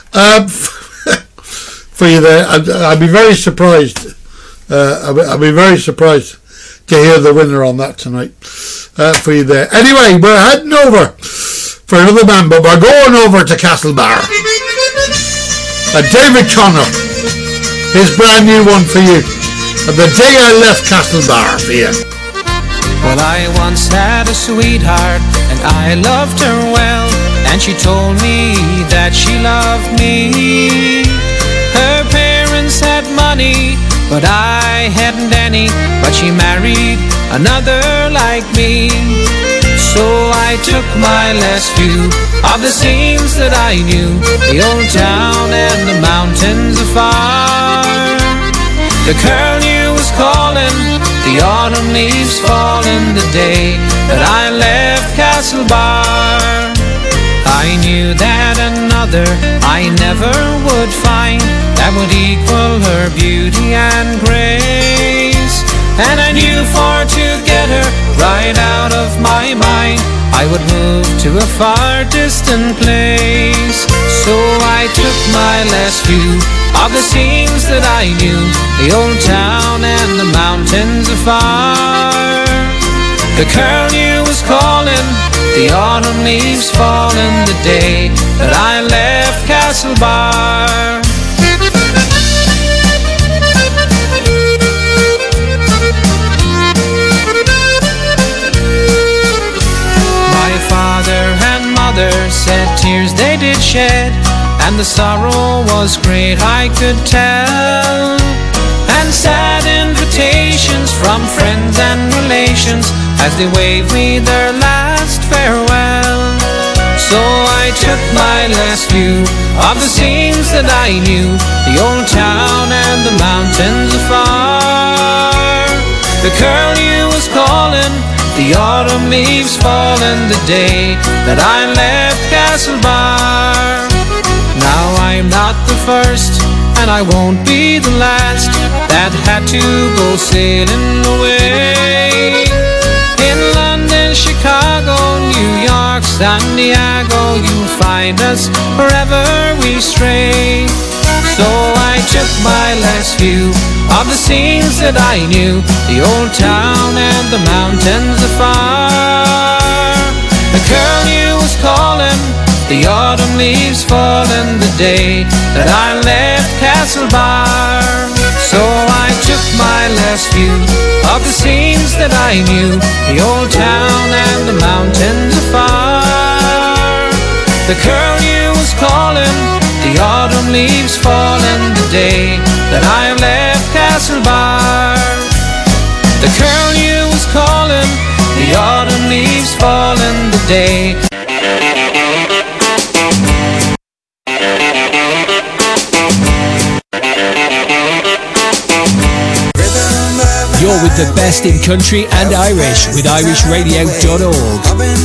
For you there, I'd be very surprised. I'd be very surprised to hear the winner on that tonight. For you there. Anyway, we're heading over for another man, but we're going over to Castlebar. David Connor, his brand new one for you. The Day I Left Castlebar for you. Well, I once had a sweetheart, and I loved her well, and she told me that she loved me. Her parents had money, but I hadn't any, but she married another like me. So I took my last view of the scenes that I knew, the old town and the mountains afar. The curl you was calling, the autumn leaves falling the day that I left Castlebar. I knew that another I never would find that would equal her beauty and grace. And I knew for to get her right out of my mind, I would move to a far distant place. So I took my last view of the scenes that I knew, the old town and the mountains afar. The curlew was calling, the autumn leaves falling the day that I left Castlebar. Father and mother said tears they did shed, and the sorrow was great I could tell. And sad invitations from friends and relations as they waved me their last farewell. So I took my last view of the scenes that I knew, the old town and the mountains afar. The curlew was calling, the autumn leaves falling the day that I left Castlebar. Now I'm not the first, and I won't be the last that had to go sailing away. In London, Chicago, New York, San Diego, you'll find us wherever we stray. So I took my last view of the scenes that I knew, the old town and the mountains afar. The curlew was calling, the autumn leaves falling the day that I left Castlebar. So I took my last view of the scenes that I knew, the old town and the mountains afar. The curlew was calling, the autumn leaves falling the day that I left Castlebar. The curlew was calling, the autumn leaves falling the day. You're with the best in country and Irish with irishradio.org.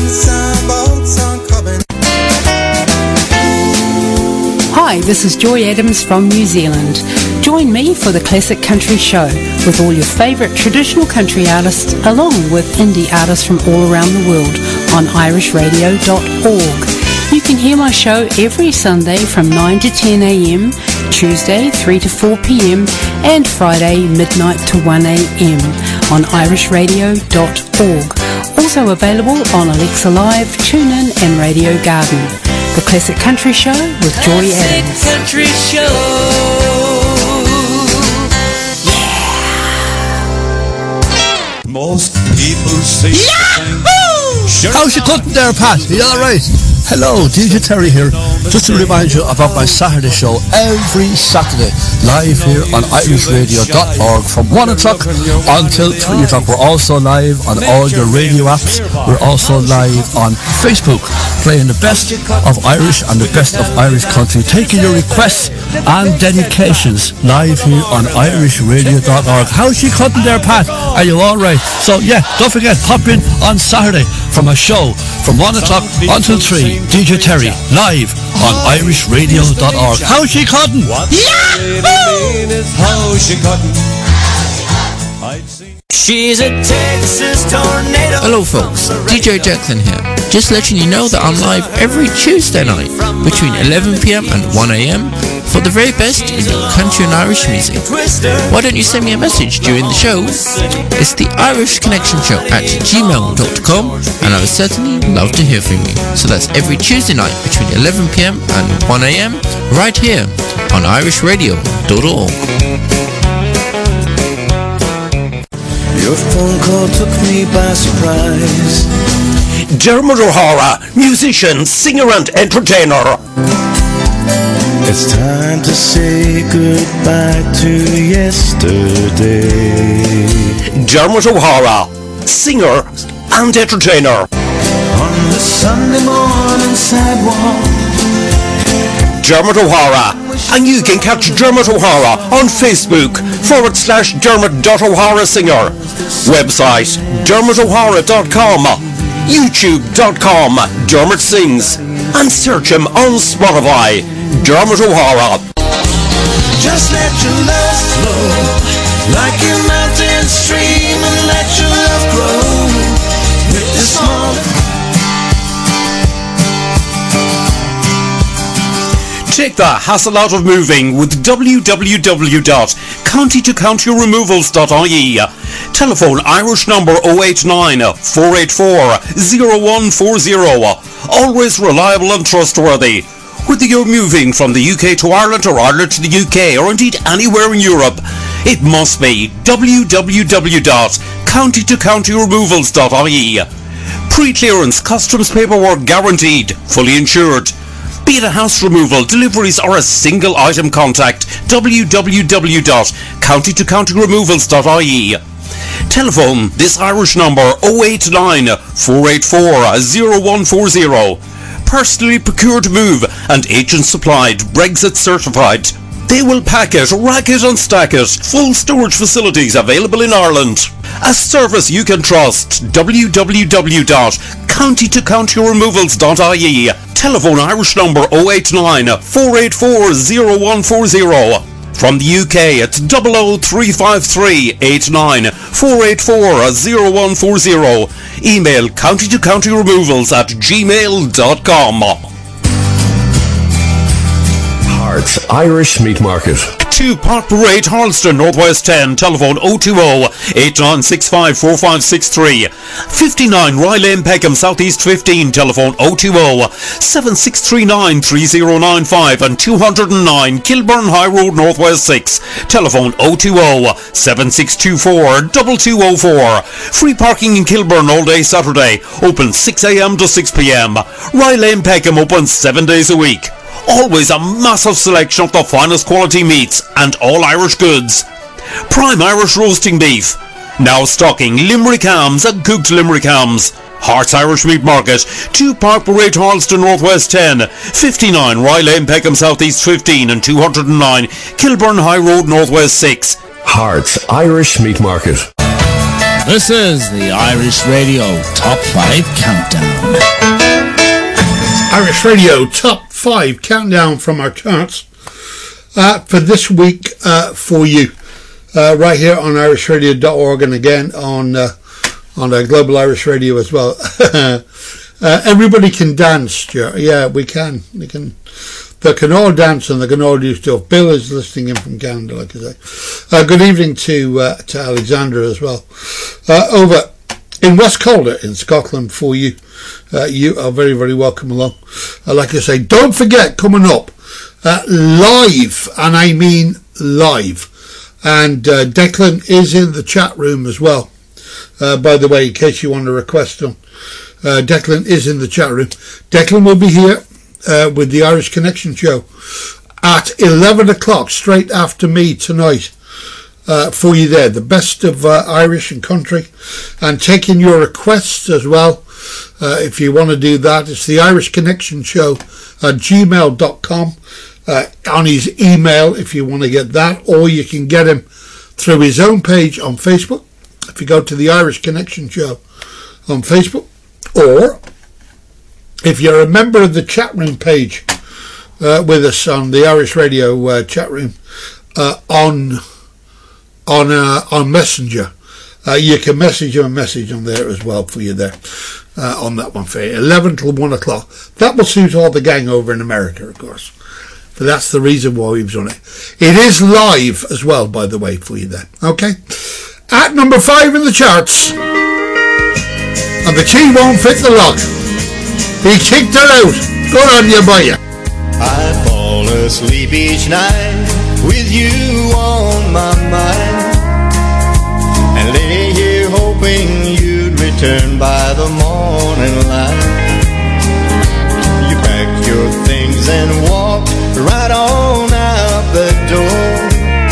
Hi, this is Joy Adams from New Zealand. Join me for the Classic Country Show with all your favourite traditional country artists along with indie artists from all around the world on irishradio.org. You can hear my show every Sunday from 9 to 10 a.m, Tuesday 3 to 4 p.m, and Friday midnight to 1 a.m. on irishradio.org. Also available on Alexa Live, TuneIn and Radio Garden. The Classic Country Show with Joy Adams. Classic Country Show. Yeah. Most people say How's your cutting there, Pat? Are you alright? Hello, DJ Terry here. Just to remind you about my Saturday show every Saturday, live here on irishradio.org from 1 o'clock until 3 o'clock. We're also live on all your radio apps. We're also live on Facebook, playing the best of Irish and the best of Irish country, taking your requests and dedications live here on irishradio.org. How's she cutting there, Pat? Are you alright? So yeah, don't forget, hop in on Saturday from a show from 1 o'clock until 3. DJ Terry, live on irishradio.org. How's she cutting? She's a Texas tornado. Hello folks, DJ Declan here. Just letting you know that I'm live every Tuesday night between 11pm and 1am for the very best in your country and Irish music. Why don't you send me a message during the show? It's the Irish Connection Show at gmail.com, and I would certainly love to hear from you. So that's every Tuesday night between 11pm and 1am right here on irishradio.org. Your phone call took me by surprise. Dermot O'Hara, musician, singer and entertainer. It's time to say goodbye to yesterday. Dermot O'Hara, singer and entertainer. On the Sunday morning sidewalk, Dermot O'Hara, And you can catch Dermot O'Hara on Facebook /Dermot.O'Hara Singer. Website DermotO'Hara.com. YouTube.com Dermot Sings. And search him on Spotify, Dermot O'Hara. Just let your love flow like a mountain stream, and let your love grow with the small. Take the hassle out of moving with www.countytocountyremovals.ie. Telephone Irish number 089 484 0140. Always reliable and trustworthy. Whether you're moving from the UK to Ireland or Ireland to the UK or indeed anywhere in Europe, it must be www.countytocountyremovals.ie. Pre-clearance customs paperwork guaranteed, fully insured. Be it a house removal, deliveries or a single item contact, www.countytocountyremovals.ie. Telephone this Irish number 089 484 0140. Personally procured move and agent supplied, Brexit certified. They will pack it, rack it and stack it. Full storage facilities available in Ireland. A service you can trust. www.countytocountyremovals.ie. Telephone Irish number 089 484 0140. From the UK, it's 00353 89 484 0140. Email countytocountyremovals@gmail.com. Hearts Irish Meat Market. 2 Park Parade, Harleston, Northwest 10. Telephone 020-8965-4563. 59 Rye Lane, Peckham, Southeast 15. Telephone 020-7639-3095 and 209 Kilburn High Road, Northwest 6. Telephone 020-7624-2204. Free parking in Kilburn all day Saturday. Open 6 a.m. to 6 p.m. Rye Lane, Peckham open 7 days a week. Always a massive selection of the finest quality meats and all Irish goods. Prime Irish roasting beef. Now stocking Limerick hams and cooked Limerick hams. Hearts Irish Meat Market, 2 Park Parade, Harleston, Northwest 10, 59 Rye Lane, Peckham, Southeast 15 and 209 Kilburn High Road, Northwest 6. Hearts Irish Meat Market. This is the Irish Radio Top 5 Countdown. Irish Radio Top 5 Countdown from our charts for this week for you. Right here on irishradio.org and again on Global Irish Radio as well. Everybody can dance, yeah, we can. They can all dance and they can all do stuff. Bill is listening in from Canada, like I say. Good evening to Alexandra as well. Over in West Calder in Scotland for you. You are very, very welcome along. Like I say, don't forget, coming up live, and I mean live. And Declan is in the chat room as well. By the way, in case you want to request him, Declan is in the chat room. Declan will be here with the Irish Connection show at 11 o'clock, straight after me tonight. For you there, the best of Irish and country, and taking your requests as well. If you want to do that, it's the Irish Connection show at gmail.com. On his email if you want to get that, or you can get him through his own page on Facebook if you go to the Irish Connection show on Facebook, or if you're a member of the chat room page with us on the Irish Radio chat room on Messenger, you can message him a message on there as well for you there on that one for you. 11 till 1 o'clock. That will suit all the gang over in America, of course. But that's the reason why we've done it. It is live as well, by the way, for you there. Okay? At number 5 in the charts. And the key won't fit the lock. He kicked her out. Good on you, boy. I fall asleep each night with you on my mind, and lay here hoping you'd return by the morning light. You packed your things and walked right on out the door,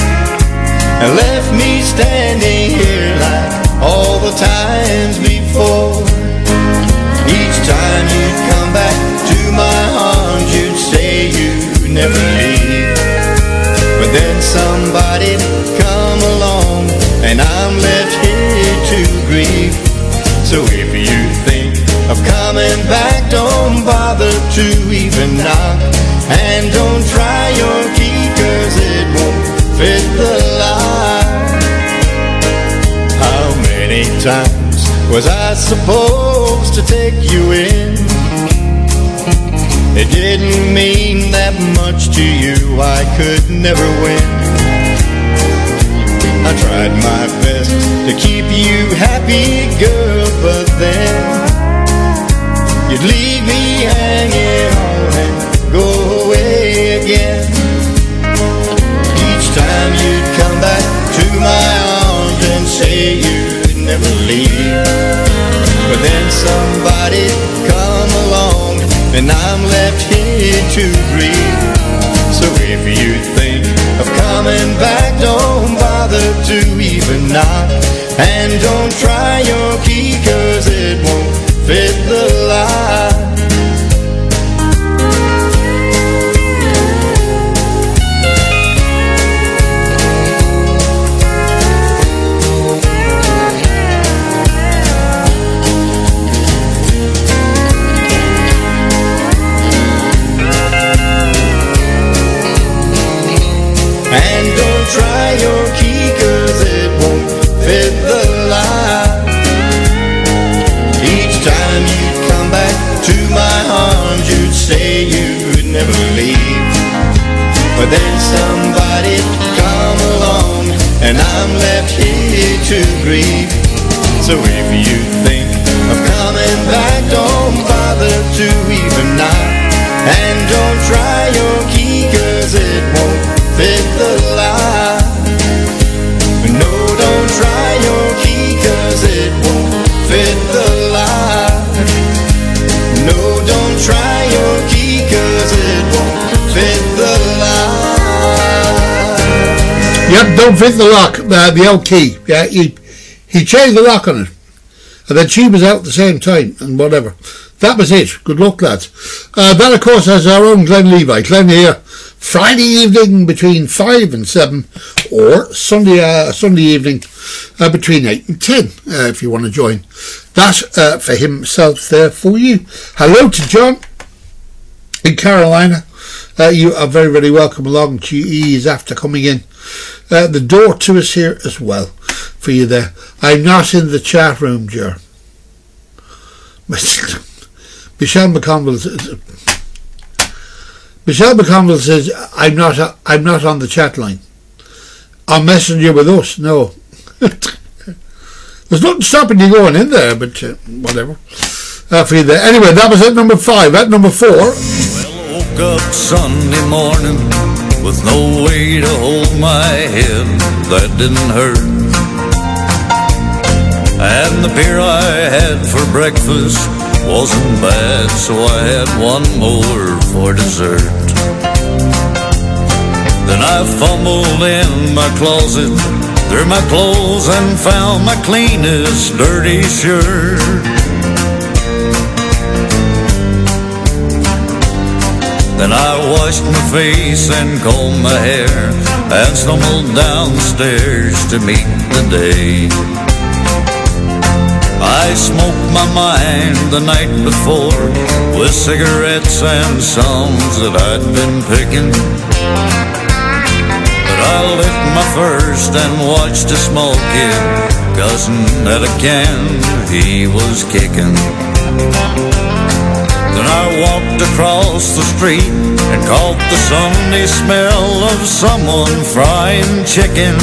and left me standing here like all the times before. Each time you'd come back to my arms, you'd say you'd never leave. But then somebody come along, and I'm left here to grieve. So if you think of coming back, don't bother to even knock. And don't try your key, 'cause it won't fit the lock. How many times was I supposed to take you in? It didn't mean that much to you, I could never win. I tried my best to keep you happy, girl, but then you'd leave me hanging on and go away again. Each time you'd come back to my arms and say you'd never leave. But then somebody'd come along, and I'm left here to grieve. So if you think of coming back, don't bother to even knock. And don't try your key, 'cause it won't fit the lock. And don't try your key, 'cause it won't fit the lock. Each time you'd come back to my arms, you'd say you'd never leave. But then somebody'd come along, and I'm left here to grieve. So if you think of coming back, don't bother to even knock. And don't try your key, 'cause it won't fit the lock. No, don't try your key, 'cause it won't fit the lock. No, don't try your key, 'cause it won't fit the lock. Yep, don't fit the lock, the old key. Yeah, he changed the lock on it. And then she was out at the same time, and whatever. That was it. Good luck, lads. That, of course, has our own Glenn Levi. Glenn here, Friday evening between 5 and 7, or Sunday evening between 8 and 10, if you want to join. That for himself there for you. Hello to John in Carolina. You are very, very welcome along. He is after coming in the door to us here as well for you there. I'm not in the chat room, Ger. Michelle McConville says I'm not on the chat line. On Messenger with us, no. There's nothing stopping you going in there, but whatever. For you there. Anyway, that was at number 5. At number 4. Well, I woke up Sunday morning with no way to hold my head. That didn't hurt. And the beer I had for breakfast wasn't bad, so I had one more for dessert. Then I fumbled in my closet through my clothes and found my cleanest dirty shirt. Then I washed my face and combed my hair and stumbled downstairs to meet the day. I smoked my mind the night before with cigarettes and songs that I'd been picking. But I lit my first and watched a small kid cussing at a can he was kicking. Then I walked across the street and caught the Sunday smell of someone frying chicken.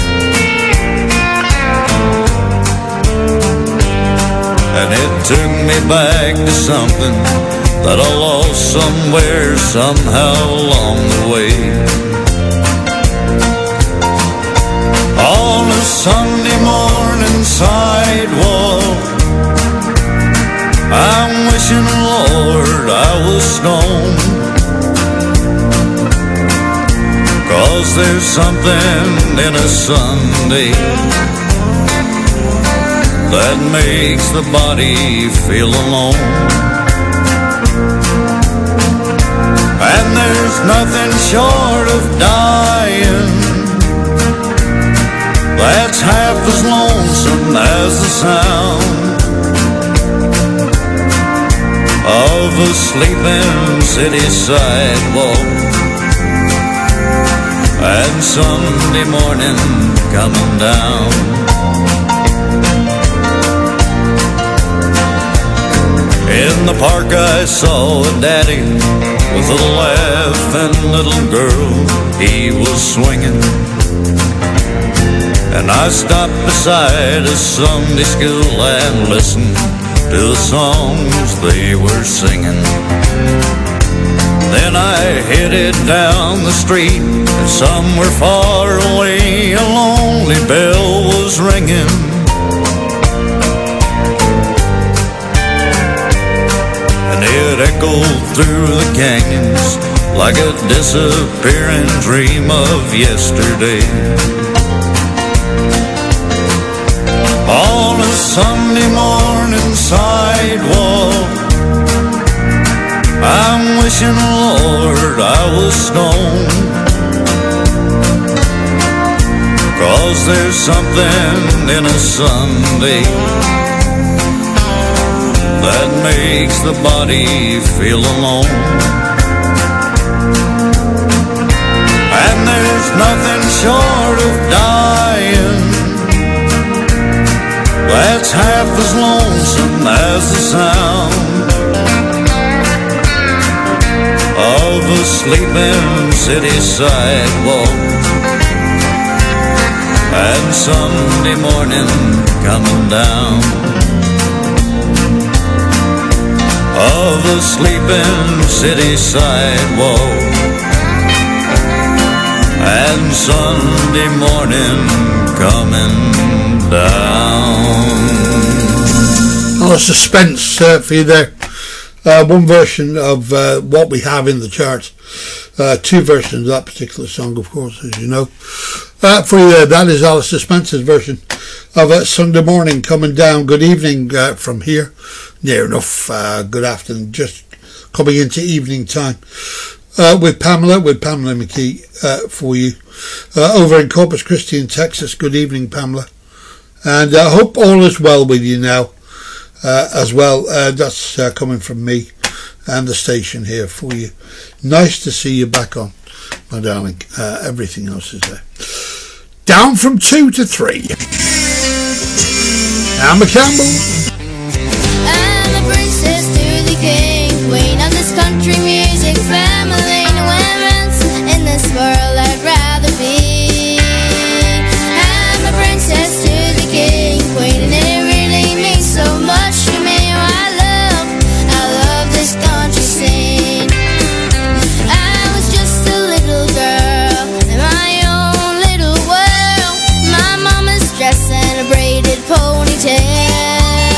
And it took me back to something that I lost somewhere, somehow along the way. On a Sunday morning sidewalk, I'm wishing, Lord, I was stoned. 'Cause there's something in a Sunday that makes the body feel alone. and there's nothing short of dying that's half as lonesome as the sound of a sleeping city sidewalk and Sunday morning coming down. In the park I saw a daddy with a laughing little girl he was swinging, and I stopped beside a Sunday school and listened to the songs they were singing. Then I headed down the street, and somewhere far away a lonely bell was ringing. And it echoed through the canyons like a disappearing dream of yesterday. On a Sunday morning sidewalk, I'm wishing, Lord, I was stoned, 'cause there's something in a Sunday that makes the body feel alone. And there's nothing short of dying that's half as lonesome as the sound of a sleeping city sidewalk and Sunday morning coming down, of a sleeping city sidewalk and Sunday morning coming down. Oh, suspense for you there. One version of what we have in the charts. Two versions of that particular song, of course, as you know. For you there, that is Alistair Spencer's version of Sunday Morning Coming Down. Good evening from here. Near enough. Good afternoon. Just coming into evening time. With Pamela McKee for you. Over in Corpus Christi in Texas. Good evening, Pamela. And I hope all is well with you now. As well, that's coming from me and the station here for you. Nice to see you back on, my darling. Everything else is there. Down from 2 to 3. Emma Campbell. I'm a princess to the king, queen of this country music family. Nowhere else in this world I'd rather be. I'm a princess to the king, queen, and it really means so much to me. I love this country scene. I was just a little girl in my own little world. My mama's dress and a braided ponytail.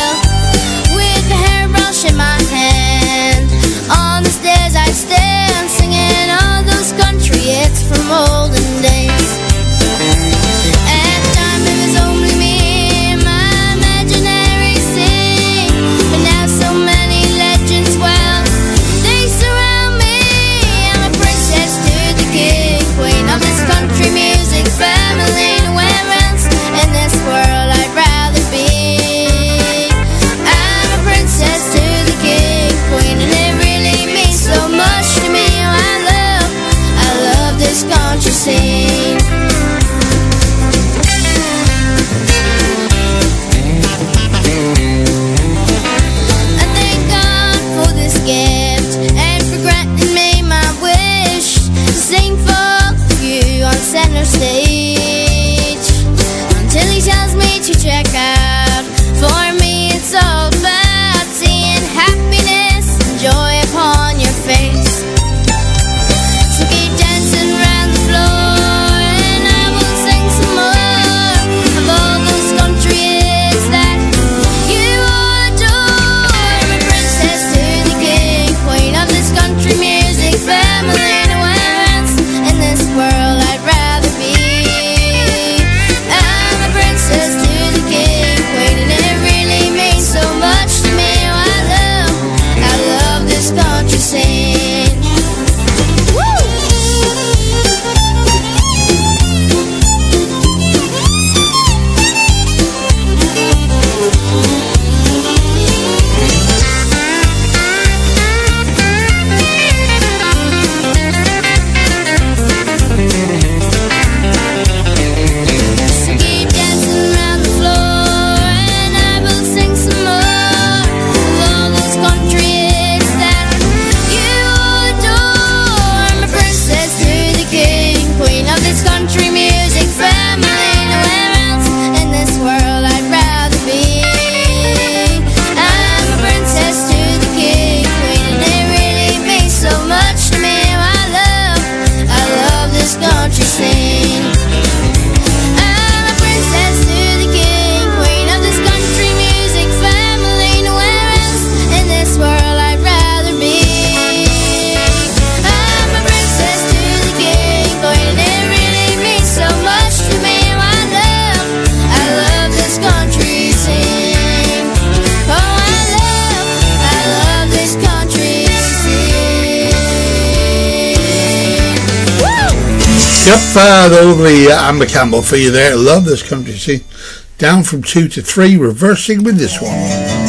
The lovely Amber Campbell for you there. Love this country scene. Down from 2 to 3, reversing with this one.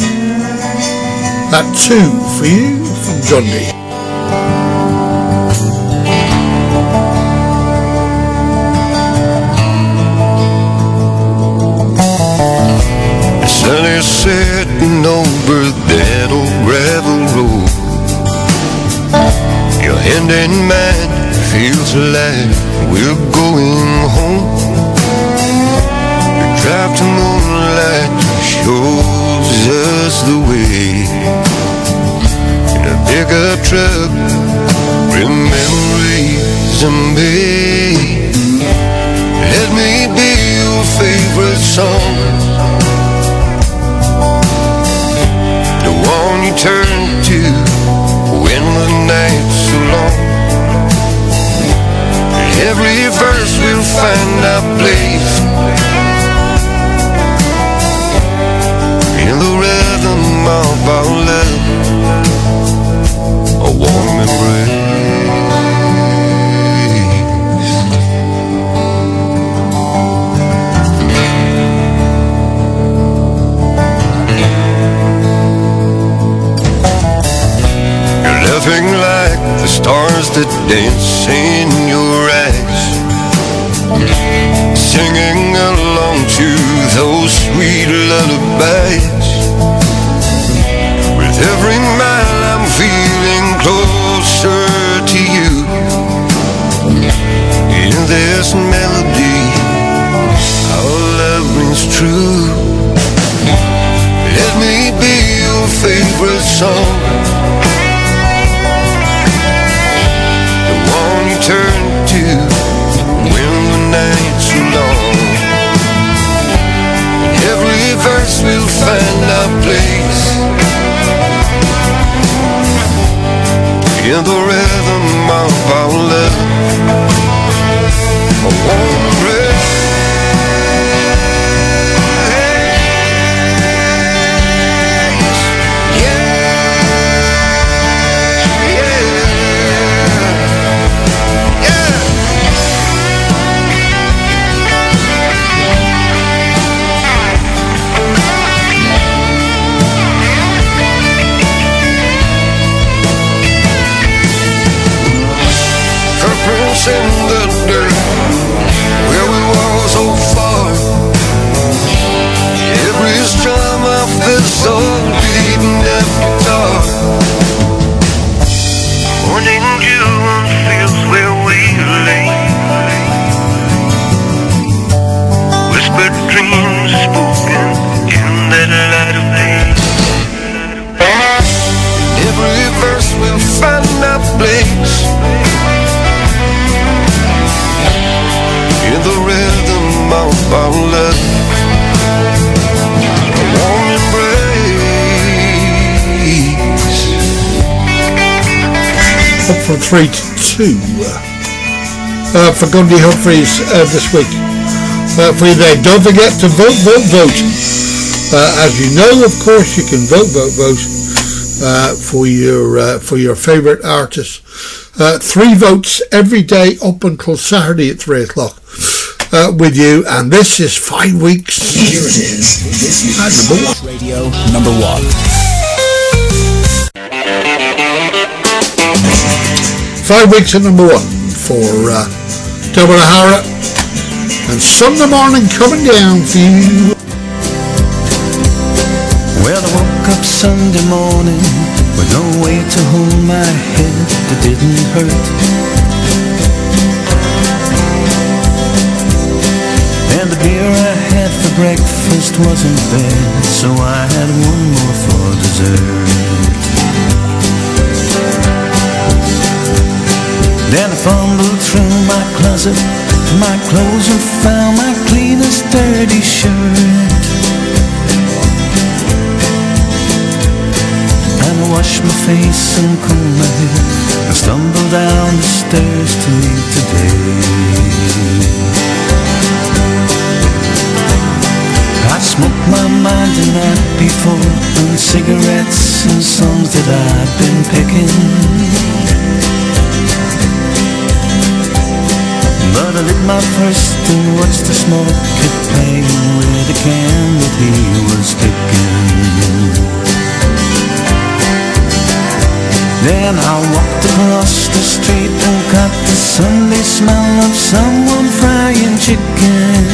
That 2 for you from Dundee. The sun is setting over that old gravel road. Your hand in mine feels like we're going home. The drive to moonlight shows us the way. In a pickup truck, memories are made. Let me be your favorite song, the one you turn to when the night's so long. Every verse will find our place in the rhythm of our love, a warm embrace. You're laughing like the stars that dance in your eyes, singing along to those sweet lullabies. With every mile I'm feeling closer to you. In this melody our love rings true. Let me be your favorite song, turn to when the night's so long. Every verse will find our place in the rhythm of our love, a warm embrace. In the dirt where we walk so far, every strum of this old beaten up guitar, morning dew on fields where we lay, whispered dreams spoken in that light of day. Every verse will find our place in the rhythm of our love, a warm embrace. Up from 3 to 2 for Gundy Humphreys this week. For you there, don't forget to vote. As you know, of course, you can vote for your favourite artist. 3 votes every day up until Saturday at 3 o'clock with you, and this is 5 weeks. Here it is. This week's number 1. Radio number 1. 5 weeks at number 1 for Deborah O'Hara and Sunday Morning Coming Down for you. Well, I woke up Sunday morning with no way to hold my head that didn't hurt. And the beer I had for breakfast wasn't bad, so I had one more for dessert. Then I fumbled through my closet for my clothes and found my cleanest dirty shirt. And I washed my face and combed my hair and stumbled down the stairs to meet the day. I smoked my mind the night before on cigarettes and songs that I'd been picking. But I lit my first and watched the smoke keep playing with the can that he was kicking. Then I walked across the street and caught the Sunday smell of someone frying chicken.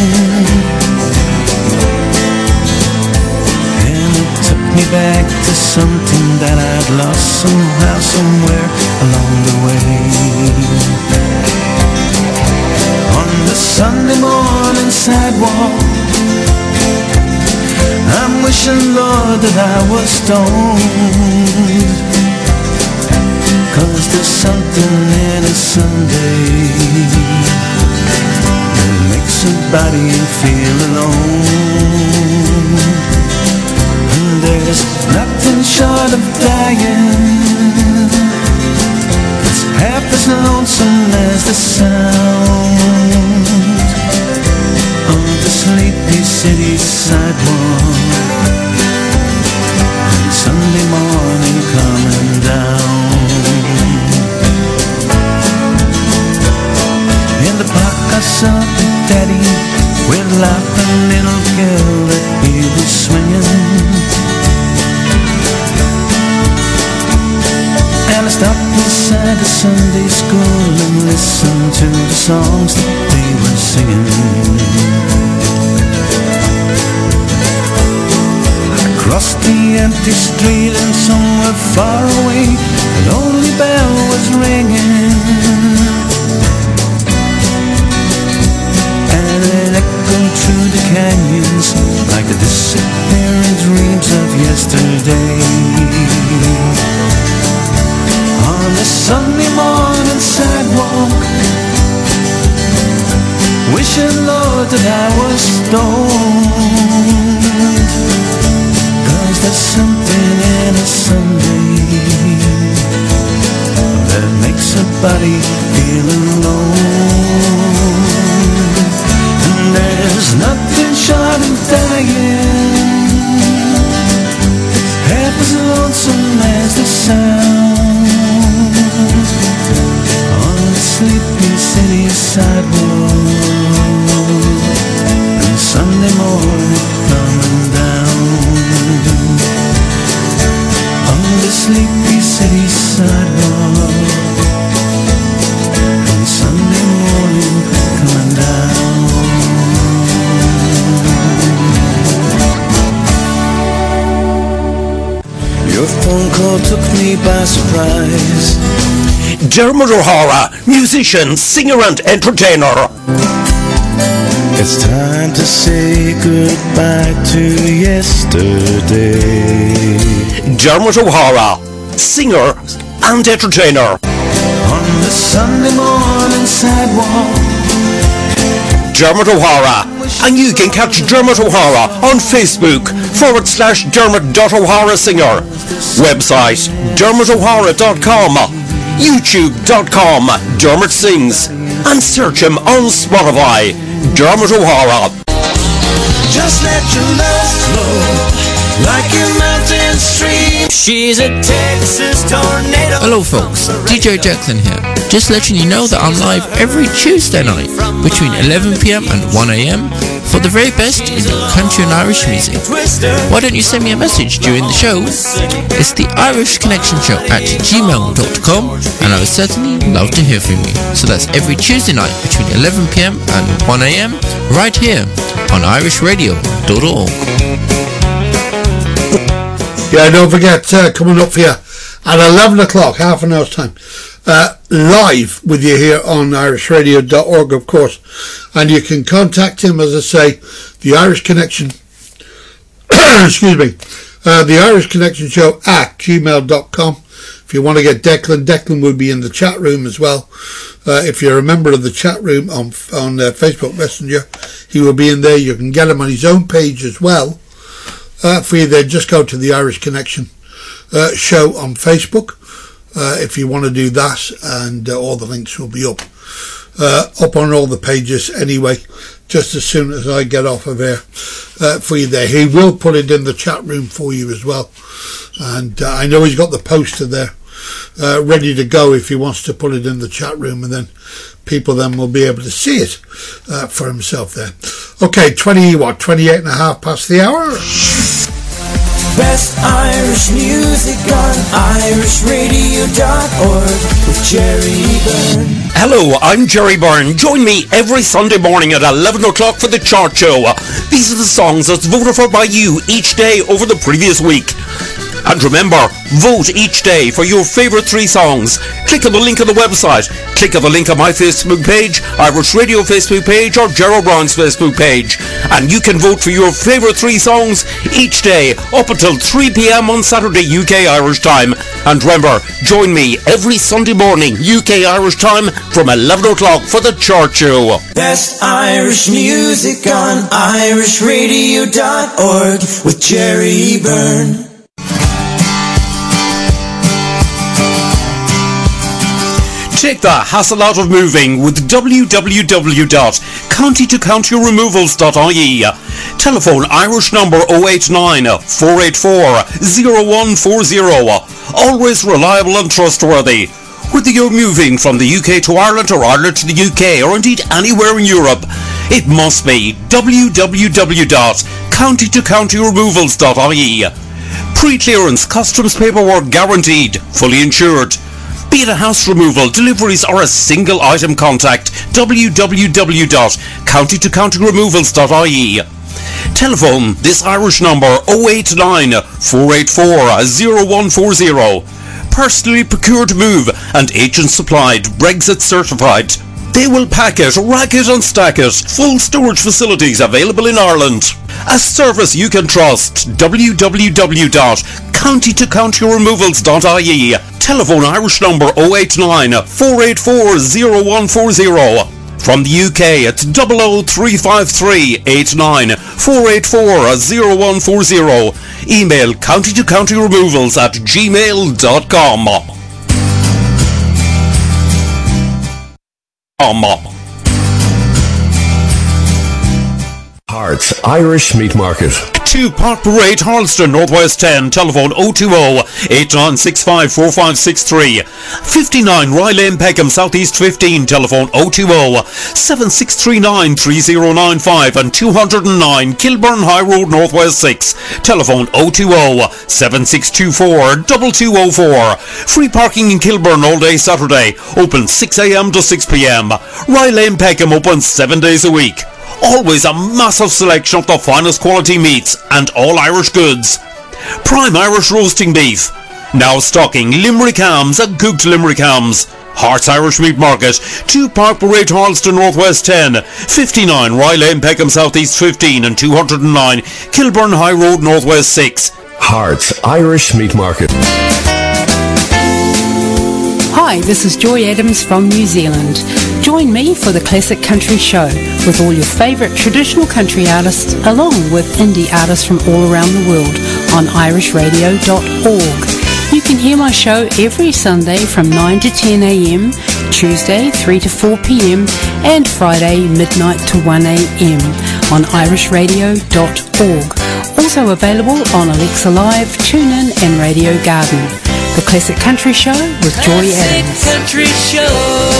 And it took me back to something that I'd lost somehow, somewhere along the way. On the Sunday morning sidewalk, I'm wishing, Lord, that I was stoned. 'Cause there's something in a Sunday that makes a body feel alone. And there's nothing short of dying that's half as lonesome as the sound of the sleepy city sidewalk on Sunday morning coming down. In the park I saw Big Daddy with laughing little girl that he was swinging. And I stopped inside the Sunday school and listened to the songs that they were singing. I crossed the empty street and somewhere far away a lonely bell was ringing. And it echoed through the canyons like the disappearing dreams of yesterday. On the Sunday morning sidewalk, wishing, Lord, that I was stoned. 'Cause there's something in a Sunday that makes a body feel alone. And there's nothing short of dying half as lonesome as the sound on the sleepy city sidewalk and Sunday morning coming down on the sleepy city sidewalk and Sunday morning coming down. Your phone call took me by surprise. Dermot O'Hara, musician, singer and entertainer. It's time to say goodbye to yesterday. Dermot O'Hara, singer and entertainer. On the Sunday morning sidewalk, Dermot O'Hara. And you can catch Dermot O'Hara on Facebook /Dermot.O'Hara Singer. Website DermotO'Hara.com. YouTube.com Dermot Sings. And search him on Spotify. Dermot O'Hara. Just let your love flow like your mountain stream. She's a Texas tornado. Hello folks, DJ Declan here. Just letting you know that I'm live every Tuesday night between 11pm and 1am for the very best in country and Irish music. Why don't you send me a message during the show? It's the Irish Connection Show at gmail.com and I would certainly love to hear from you. So that's every Tuesday night between 11pm and 1am right here on irishradio.org. Yeah, don't forget, coming up for you at 11 o'clock, half an hour's time, live with you here on irishradio.org, of course. And you can contact him, as I say, the Irish Connection, excuse me, the Irish Connection Show at gmail.com. If you want to get Declan will be in the chat room as well. If you're a member of the chat room on Facebook Messenger, he will be in there. You can get him on his own page as well. For you there, just go to the Irish Connection show on Facebook if you want to do that, and all the links will be up on all the pages anyway, just as soon as I get off of air for you there. He will put it in the chat room for you as well, and I know he's got the poster there ready to go if he wants to put it in the chat room, and then people then will be able to see it for himself there. Okay, 28 and a half past the hour. Best Irish music on irishradio.org with Jerry Byrne. Hello, I'm Jerry Byrne. Join me every Sunday morning at 11 o'clock for the Chart Show. These are the songs that's voted for by you each day over the previous week. And remember, vote each day for your favourite 3 songs. Click on the link on the website. Click on the link on my Facebook page, Irish Radio Facebook page, or Gerald Brown's Facebook page. And you can vote for your favourite 3 songs each day up until 3 p.m. on Saturday UK Irish time. And remember, join me every Sunday morning UK Irish time from 11 o'clock for the Chart Show. Best Irish music on irishradio.org with Jerry Byrne. Take the hassle out of moving with www.countytocountyremovals.ie. Telephone Irish number 089 484 0140. Always reliable and trustworthy. Whether you're moving from the UK to Ireland or Ireland to the UK or indeed anywhere in Europe, it must be www.countytocountyremovals.ie. Pre-clearance customs paperwork guaranteed, fully insured. Be it a house removal, deliveries or a single item contact, www.countytocountyremovals.ie. Telephone this Irish number 089 484 0140. Personally procured move and agent supplied, Brexit certified. They will pack it, rack it and stack it. Full storage facilities available in Ireland. A service you can trust. www.countytocountyremovals.ie. Telephone Irish number 089 484 0140. From the UK, it's 00353 89 484 0140. Email countytocountyremovals@gmail.com. Hearts Irish Meat Market. 2 Park Parade, Harleston, Northwest 10. Telephone 020-8965-4563. 59 Rye Lane, Peckham, Southeast 15. Telephone 020-7639-3095 and 209 Kilburn High Road, Northwest 6. Telephone 020-7624-2204. Free parking in Kilburn all day Saturday. Open 6 a.m. to 6 p.m. Rye Lane, Peckham open 7 days a week. Always a massive selection of the finest quality meats and all Irish goods. Prime Irish roasting beef. Now stocking Limerick hams and cooked Limerick hams. Hearts Irish Meat Market, 2 Park Parade, Harleston, Northwest 10, 59 Rye Lane, Peckham, Southeast 15 and 209 Kilburn High Road, Northwest 6. Hearts Irish Meat Market. Hi, this is Joy Adams from New Zealand. Join me for the Classic Country Show with all your favourite traditional country artists along with indie artists from all around the world on irishradio.org. You can hear my show every Sunday from 9 to 10 a.m, Tuesday 3 to 4 p.m, and Friday midnight to 1 a.m. on irishradio.org. Also available on Alexa Live, TuneIn and Radio Garden. The Classic Country Show with Joy Adams. Classic Country Show.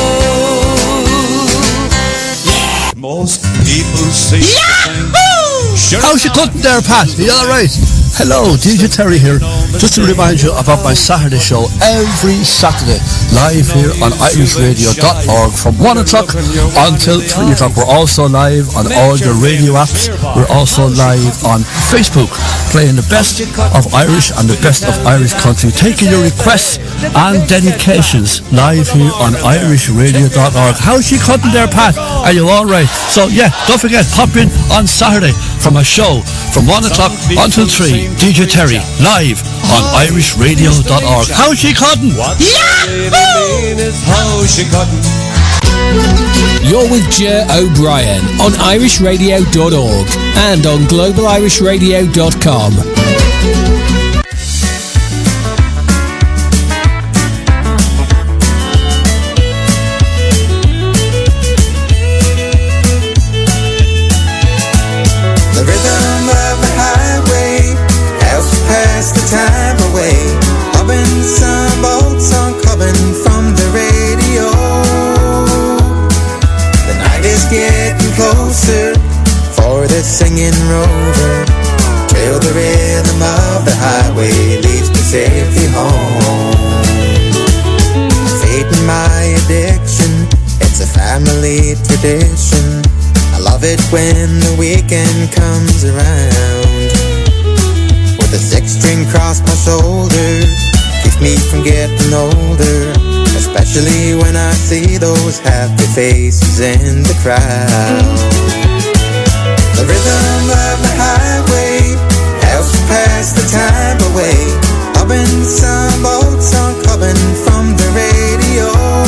Yeah. Most people say How's you cutting there, Pat? Are you alright? Hello, DJ Terry here. Just to remind you about my Saturday show every Saturday, live here on irishradio.org from 1 o'clock until 3 o'clock. We're also live on all the radio apps. We're also live on Facebook, playing the best of Irish and the best of Irish country, taking your requests and dedications live here on irishradio.org. How's she cutting there, Pat? Are you alright? So yeah, don't forget, pop in on Saturday from a show from 1 o'clock until 3. DJ Terry, live on irishradio.org. How's she cutting? You're with Jer O'Brien on irishradio.org and on globalirishradio.com. The rhythm of the highway helps pass the time away. Up in some boats on singing rover, till the rhythm of the highway leads me safely home. Fate and my addiction, it's a family tradition. I love it when the weekend comes around. With a 6-string across my shoulder, keeps me from getting older, especially when I see those happy faces in the crowd. The rhythm of the highway helps pass the time away, humming some old song coming from the radio.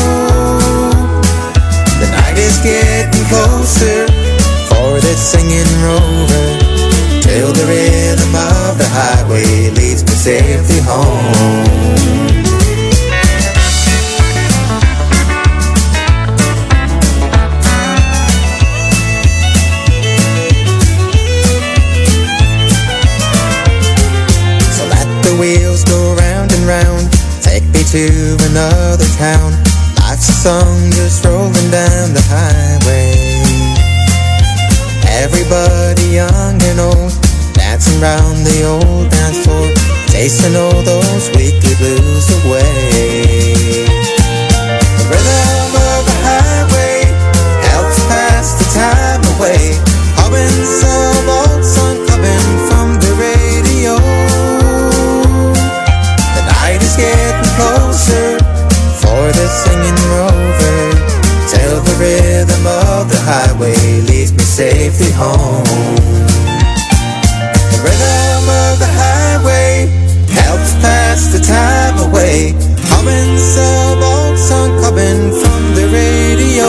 The night is getting closer for this singing rover, till the rhythm of the highway leads me safely home. Wheels go round and round, take me to another town. Life's a song just rolling down the highway. Everybody young and old, dancing round the old dance floor, tasting all those weekly blues away. The rhythm of the highway helps pass the time away, humming some old song coming from the radio. Getting closer for the singing rover, till the rhythm of the highway leads me safely home. The rhythm of the highway helps pass the time away, humming some old song coming from the radio.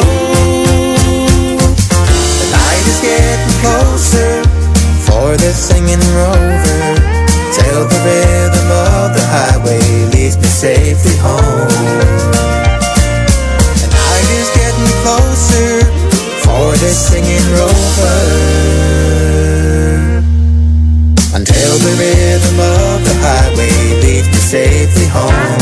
The night is getting closer for the singing rover, till the rhythm of the highway leads me safely home. The night is getting closer for this singing rover, until the rhythm of the highway leads me safely home.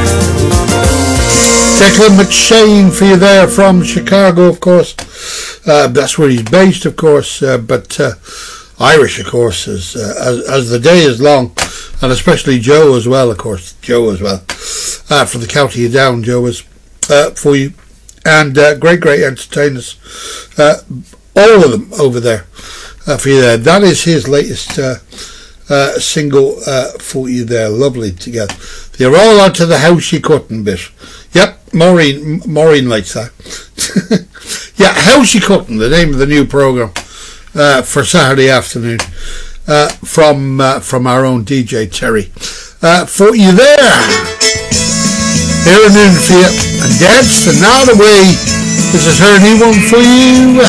Declan McShane for you there from Chicago, of course. That's where he's based, of course, but Irish, of course, as the day is long, and especially Joe as well, of course. Joe as well, from the county of Down. Joe is for you, and great entertainers, all of them over there for you there. That is his latest single for you there. Lovely together. They're all onto the House You Couldn't bit. Yep, Maureen likes that. Yeah, House You Couldn't, the name of the new programme for Saturday afternoon, from our own DJ Terry. For you there, here and in for you, and Dance the Night Away. This is her new one for you.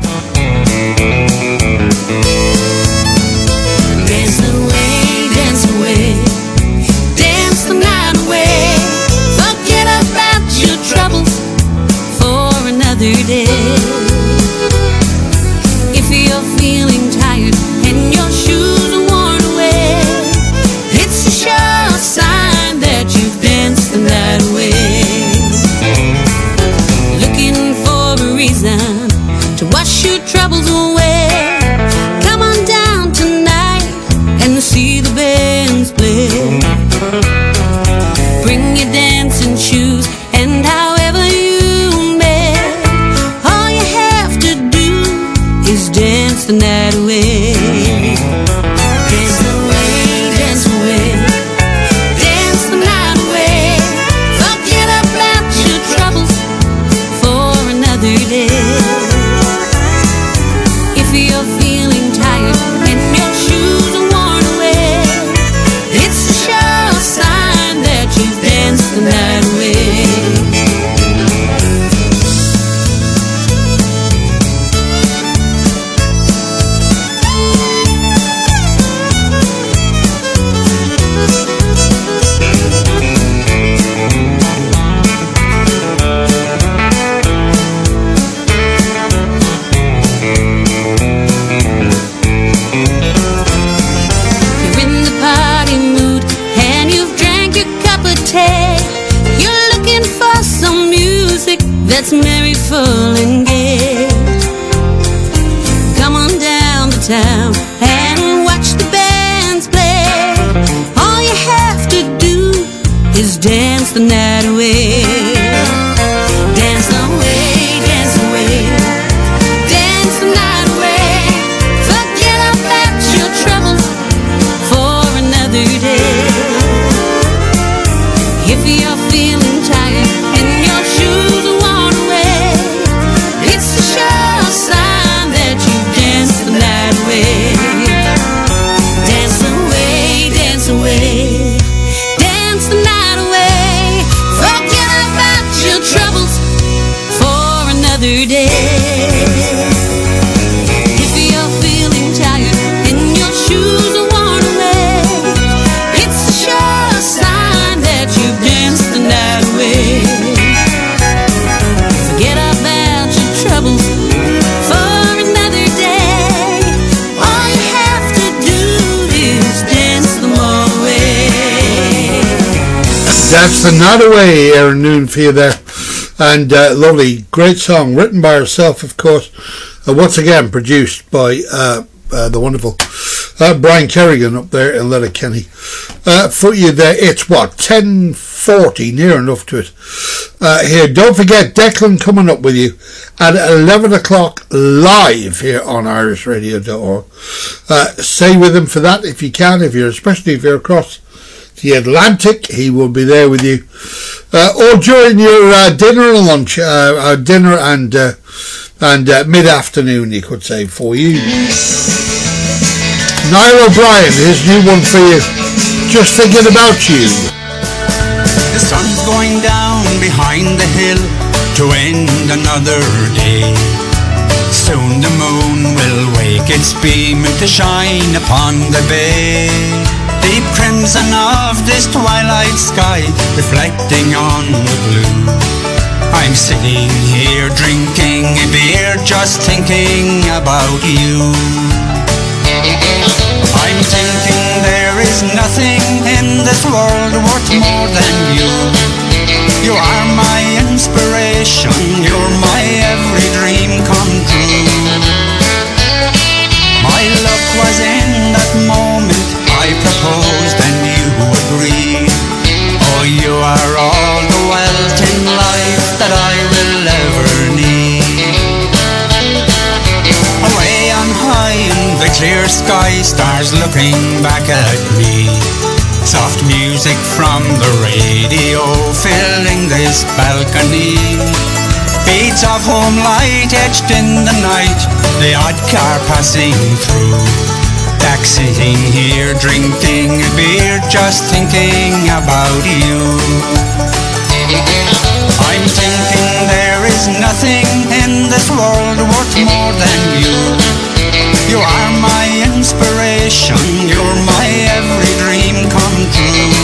If you're feeling tired and your shoes are worn away, it's a sure sign that you've danced the night away. Looking for a reason to down and watch the bands play. All you have to do is dance the night away. Dance away, dance away, dance the night away. Forget about your troubles for another day. If you're feeling tired and your shoes are worn away, it's a sure sign that you've danced the night away. Dance away, dance away, dance the night away. Forget about your troubles for another day. If you're feeling tired and your shoes are worn away, it's a sure sign that you've danced the night away. Forget about your troubles for another day. All you have to do is dance them all away. That's the Night Away, Aaron Noon for you there. And lovely, great song, written by herself, of course. Once again, produced by the wonderful Brian Kerrigan up there in Letterkenny. For you there, it's what, 10:40, near enough to it. Here, don't forget Declan coming up with you at 11 o'clock live here on irishradio.org. Stay with him for that if you can, especially if you're across the Atlantic. He will be there with you. Or during your dinner and lunch, dinner and mid-afternoon, you could say, for you. Niall O'Brien, his new one for you, Just Thinking About You. The sun's going down behind the hill to end another day. Soon the moon will wake its beam to shine upon the bay. Deep crimson of this twilight sky reflecting on the blue. I'm sitting here drinking a beer, just thinking about you. I'm thinking there is nothing in this world worth more than you. You are my inspiration, you're my every dream come true. My luck was in that moment I proposed and you agreed. Oh, you are all the wealth in life that I will ever need. Away on high in the clear sky, stars looking back at me. Soft music from the radio filling this balcony. Beats of home light etched in the night, the odd car passing through. Back sitting here drinking a beer, just thinking about you. I'm thinking there is nothing in this world worth more than you. You are my inspiration, you're my every dream come true.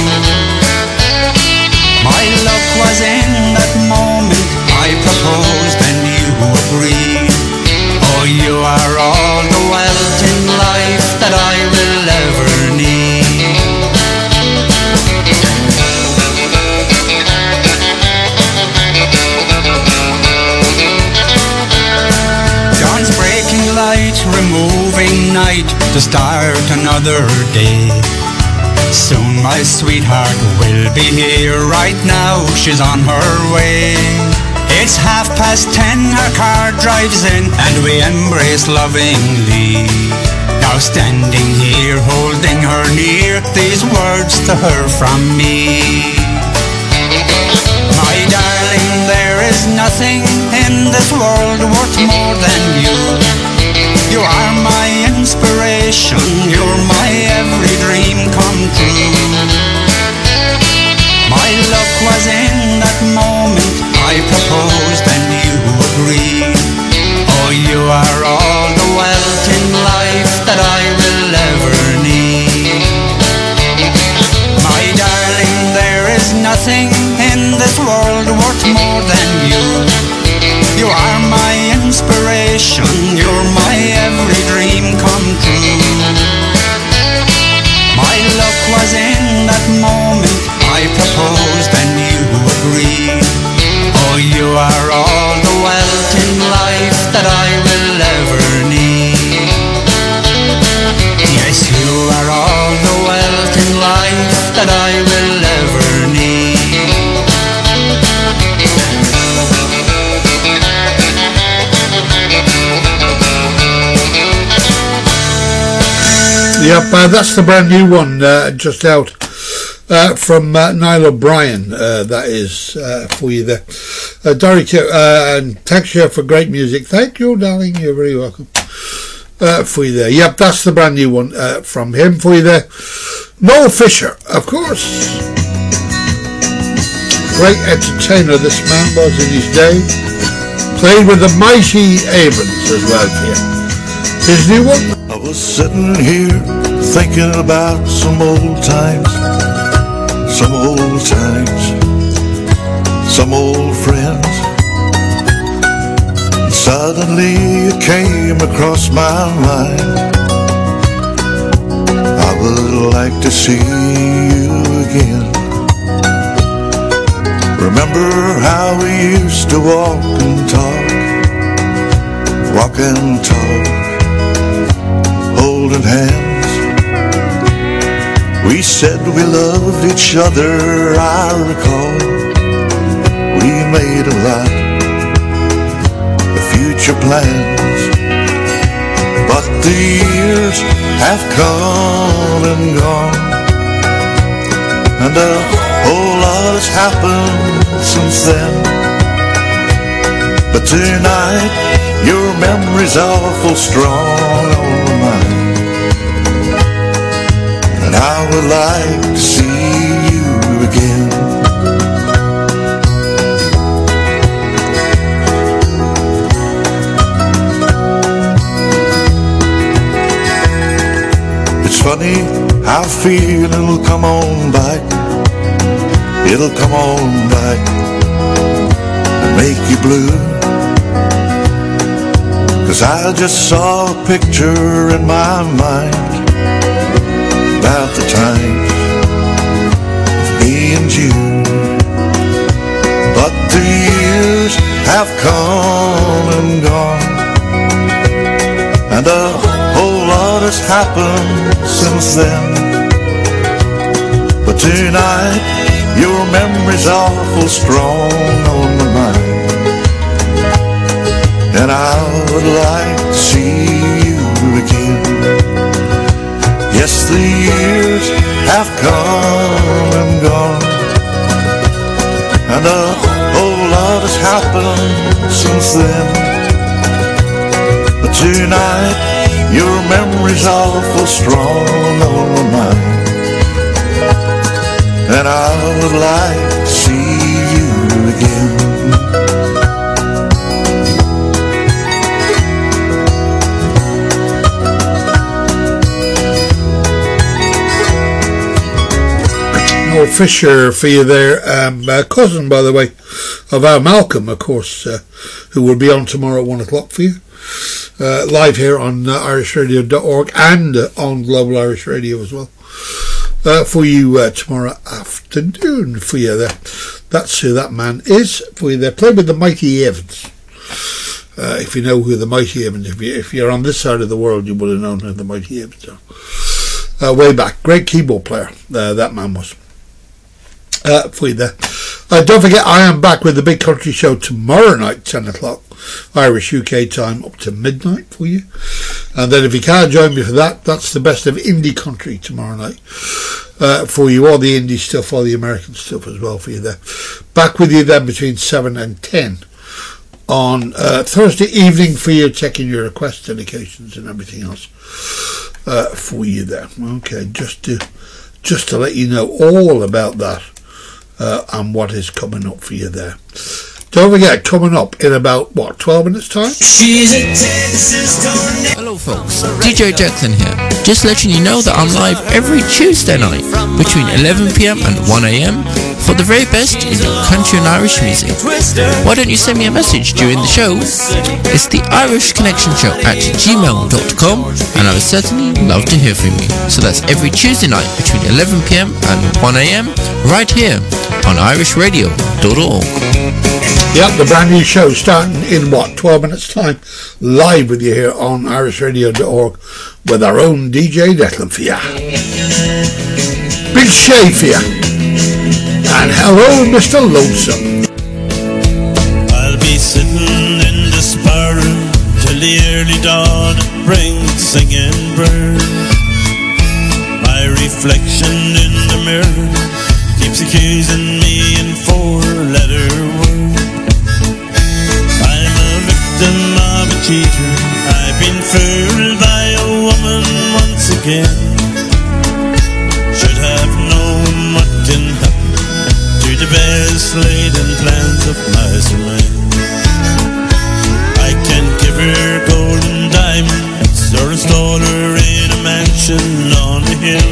My luck was in that moment I proposed and you agreed. Oh, you are all the wealth in life that I will ever need. Dawn's breaking light, removing night to start another day. Soon my sweetheart will be here, right now she's on her way. It's 10:30, her car drives in and we embrace lovingly. Now standing here holding her near, these words to her from me. My darling, there is nothing in this world worth more than you. You are my inspiration, you're my every dream come true. My luck was in that moment I proposed and you agreed. Oh, you are all the wealth in life that I will ever need. My darling, there is nothing in this world worth more than you. You are my inspiration, you're my every dream come true. Yep, that's the brand new one just out from Niall O'Brien. That is for you there. Dorothy, and thanks you for great music. Thank you, darling. You're very welcome. For you there. Yep, that's the brand new one from him for you there. Noel Fisher, of course. Great entertainer this man was in his day. Played with the mighty Abrams as well for you. His new one. I was sitting here thinking about some old times, some old times, some old friends. And suddenly it came across my mind, I would like to see you again. Remember how we used to walk and talk, holding hands. We said we loved each other, I recall. We made a lot of future plans, but the years have come and gone, and a whole lot has happened since then. But tonight your memory's awful strong on my mind, and I would like to see you again. It's funny how feeling will come on back. It'll come on back and make you blue. 'Cause I just saw a picture in my mind about the times of me and you. But the years have come and gone, and a whole lot has happened since then. But tonight your memory's awful strong on my mind, and I would like to see you again. Yes, the years have come and gone, and a whole lot has happened since then. But tonight your memory's awful strong on my mind, and I would like to see you again. Noel Fisher for you there, cousin, by the way, of our Malcolm, of course, who will be on tomorrow at 1 o'clock for you. Live here on irishradio.org and on Global Irish Radio as well. For you tomorrow afternoon for you there. That's who that man is for you there. Played with the Mighty Evans. If you know who the Mighty Evans, if you're on this side of the world, you would have known who the Mighty Evans are. Way back. Great keyboard player, that man was. For you there. Don't forget, I am back with the Big Country Show tomorrow night, 10 o'clock, Irish UK time, up to midnight for you. And then if you can't join me for that, that's the best of indie country tomorrow night for you. All the indie stuff, all the American stuff as well for you there. Back with you then between 7 and 10 on Thursday evening for you, checking your request dedications and everything else for you there. Okay, just to let you know all about that. And what is coming up for you there. Don't forget, coming up in about, 12 minutes time? Hello folks, DJ Declan here. Just letting you know that I'm live every Tuesday night between 11pm and 1am for the very best in your country and Irish music. Why don't you send me a message during the show? It's the Irish Connection Show at gmail.com, and I would certainly love to hear from you. So that's every Tuesday night between 11pm and 1am right here on irishradio.org. Yep, the brand new show starting in 12 minutes time, live with you here on irishradio.org with our own DJ Declan for ya. Big Shay for ya. And hello, Mr. Lonesome. I'll be sitting in the spare room till the early dawn and bring singing bird. mansion on a hill.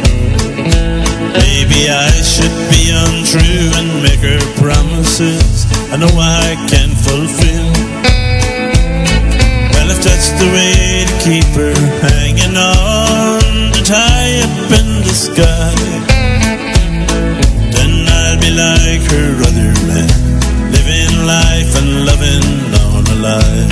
Maybe I should be untrue and make her promises I know I can fulfill. Well, if that's the way to keep her hanging on, to tie up in the sky, then I'll be like her other man, living life and loving on a lie.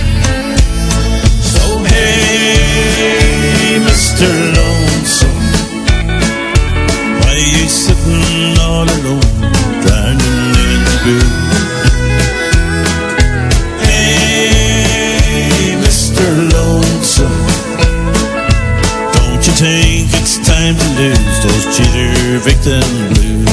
So hey, Mr. Lonesome, why you sitting all alone, drowning in the blue? Hey, Mr. Lonesome, don't you think it's time to lose those cheater victim blues?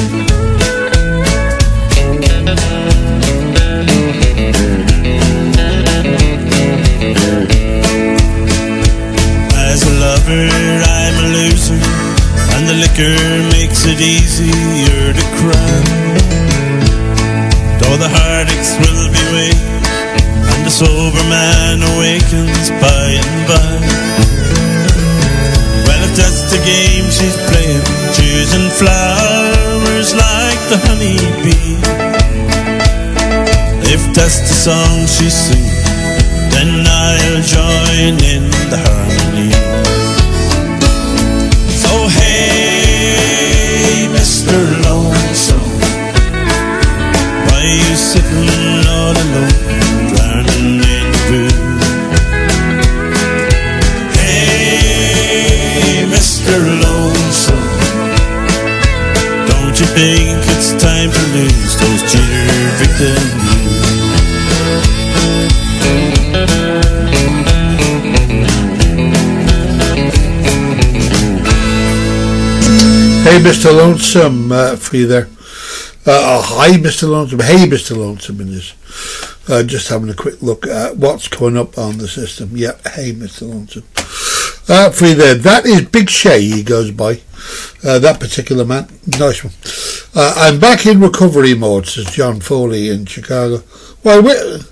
As a lover, I'm a loser, and the liquor makes it easier to cry. Though the heartaches will be weak, and the sober man awakens by and by. Well, if that's the game she's playing, choosing flowers like the honeybee, if that's the song she sings, then I'll join in the harmony. So hey, Mr. Lonesome, why you sitting all alone, drowning in the blue? Hey, Mr. Lonesome, don't you think it's time to lose those cheater victim blues? Hey, Mr. Lonesome, for you there. Hi, Mr. Lonesome. Hey, Mr. Lonesome in this. Just having a quick look at what's coming up on the system. Yep, hey, Mr. Lonesome. For you there. That is Big Shay, he goes by. That particular man. Nice one. I'm back in recovery mode, says John Foley in Chicago. Well,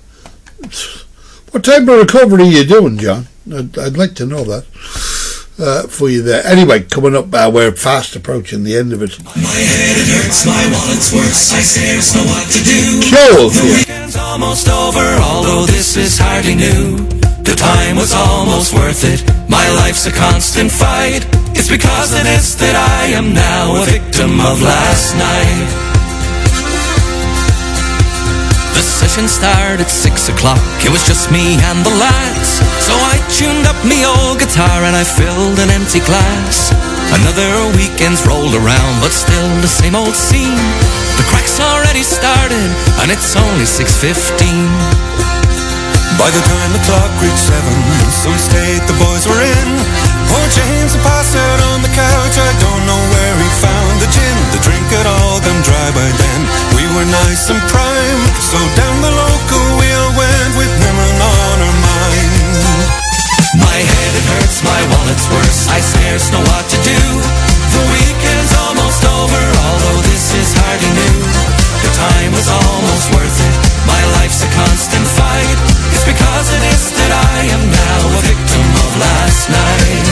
what type of recovery are you doing, John? I'd like to know that. For you there. Anyway, coming up, we're fast approaching the end of it. My head it hurts, my wallet's worse, I scarce know what to do. Joel, the weekend's almost over, although this is hardly new. The time was almost worth it, my life's a constant fight. It's because of this that I am now a victim of last night. The session started at 6 o'clock, it was just me and the lads. So I tuned up me old guitar and I filled an empty glass. Another weekend's rolled around, but still the same old scene. The crack's already started and it's only 6:15. By the time the clock reached 7, some state the boys were in. Poor James had passed out on the couch, I don't know where he found the gin. The drink had all gone dry by then, we were nice and prime. So down the local we all went with memory on our mind. My head it hurts, my wallet's worse, I scarce know what to do. The weekend's almost over, although this is hardly new. The time was almost worth it, my life's a constant fight. It's because of this that I am now a victim of last night.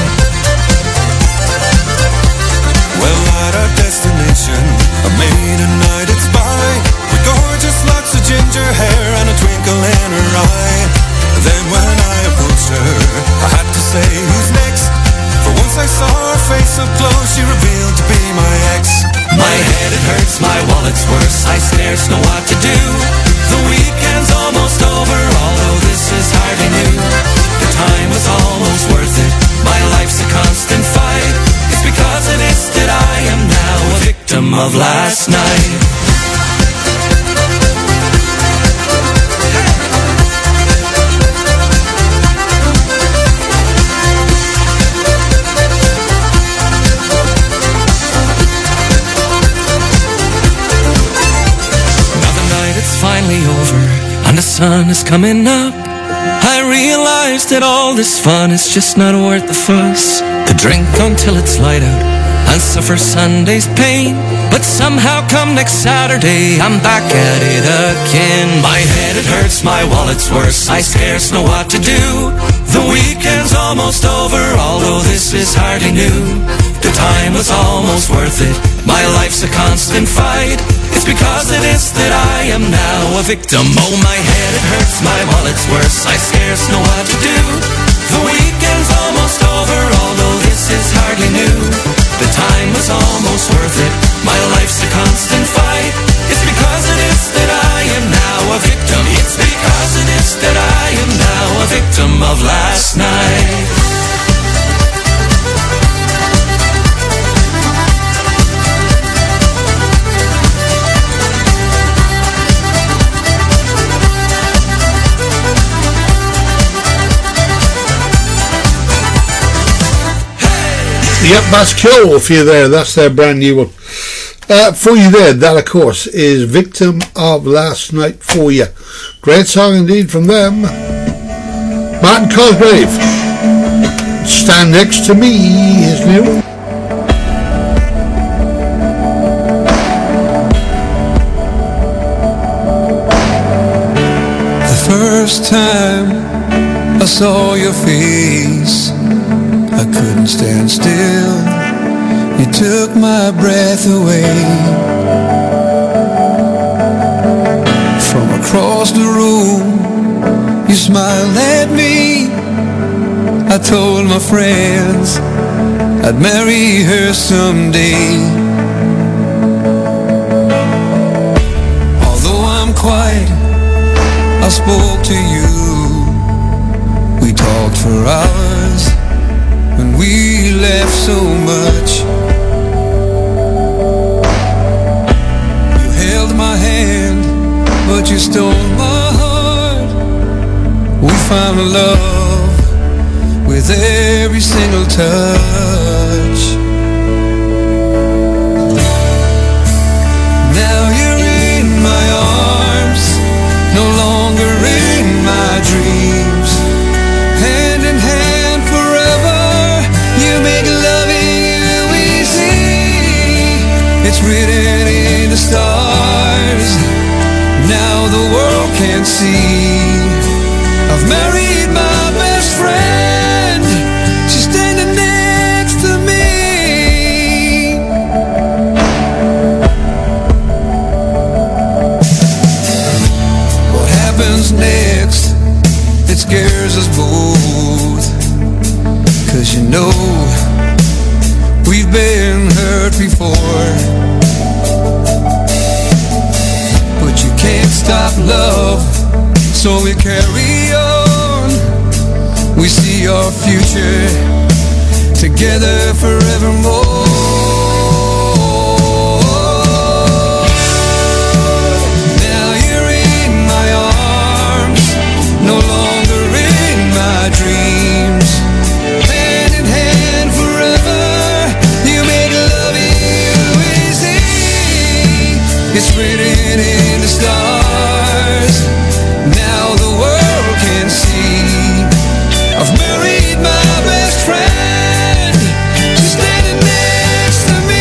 Well, at our destination, I made a night it's by, with gorgeous locks of ginger hair and a twinkle in her eye. Then when I approached her, I had to say, who's next? For once I saw her face up close, she revealed to be my ex. My head it hurts, my wallet's worse, I scarce know what to do. The weekend's almost over, although this is hardly new. The time was almost worth it, my life's a constant fight. It's because of this that I am now a victim of last night. Finally over, and the sun is coming up. I realized that all this fun is just not worth the fuss. The drink until it's light out, and suffer Sunday's pain. But somehow come next Saturday, I'm back at it again. My head it hurts, my wallet's worse, I scarce know what to do. The weekend's almost over, although this is hardly new. The time was almost worth it, my life's a constant fight. It's because of this that I am now a victim. Oh, my head it hurts, my wallet's worse, I scarce know what to do. The weekend's almost over, although this is hardly new. The time was almost worth it, my life's a constant fight. It's because of this that I am now a victim. It's because of this that I am now a victim of last night. Yep, that's cool for you there. That's their brand new one. For you there, that of course is Victim of Last Night for you. Great song indeed from them. Martin Cosgrave, Stand Next to Me, his new one. The first time I saw your face, I couldn't stand still. You took my breath away. From across the room, you smiled at me. I told my friends I'd marry her someday. Although I'm quiet, I spoke to you. We talked for hours. When we laughed so much, you held my hand, but you stole my heart. We found love with every single touch. Now you're in my arms, no longer in my dreams. Hand in hand forever, you make loving you easy. It's written in the stars, now the world can see. I've married my best friend, she's standing next to me. What happens next, it scares us both. 'Cause you know, we've been hurt before. But you can't stop love, so we carry on. We see our future together forevermore. Now you're in my arms, no longer in my dreams. Hand in hand forever, you make loving you easy. It's written in the stars, now the world can see. I've married my best friend, she's standing next to me.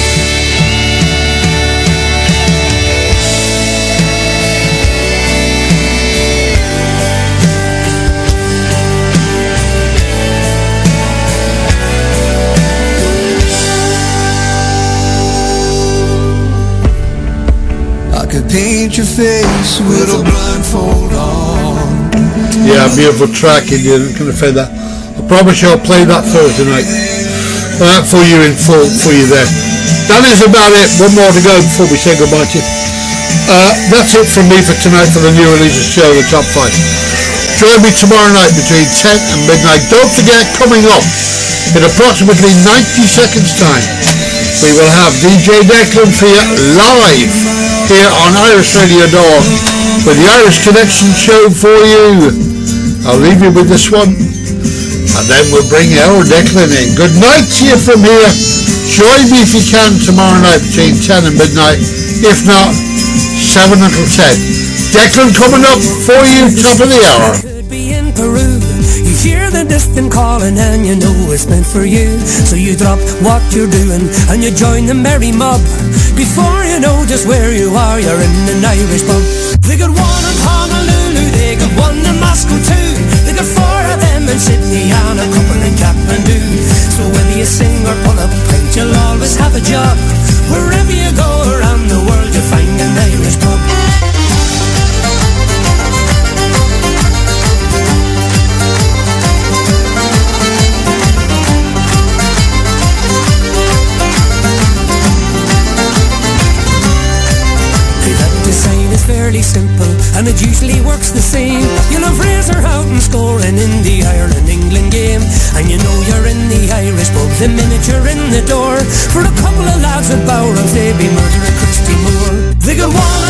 I could paint your face with a blindfold on. Yeah, beautiful track, and you're going to play that. I promise you I'll play that Thursday night for you in full, for you there. That is about it. One more to go before we say goodbye to you. That's it from me for tonight for the New Releases show, the Top 5. Join me tomorrow night between 10 and midnight. Don't forget, coming up in approximately 90 seconds time, we will have DJ Declan for you live here on irishradio.org with the Irish Connection show for you. I'll leave you with this one, and then we'll bring our Declan in. Good night to you from here. Join me if you can tomorrow night between 10 and midnight. If not, 7 until 10. Declan coming up for you, top of the hour. Could be in Peru. You hear the distant calling and you know it's meant for you. So you drop what you're doing and you join the merry mob. Before you know just where you are, you're in an Irish pub. They got one in Honolulu, they got one in Moscow too. They got four of them in Sydney and a couple in Kathmandu. So whether you sing or pull up a pint, you'll always have a job. Wherever you go around the world, you'll find an Irish pub. Fairly simple, and it usually works the same. You'll have Razor Houghton scoring in the Ireland-England game, and you know you're in the Irish pub the minute you're in the door. For a couple of lads at Bowrons, they'd be murdering Christy Moore. They got one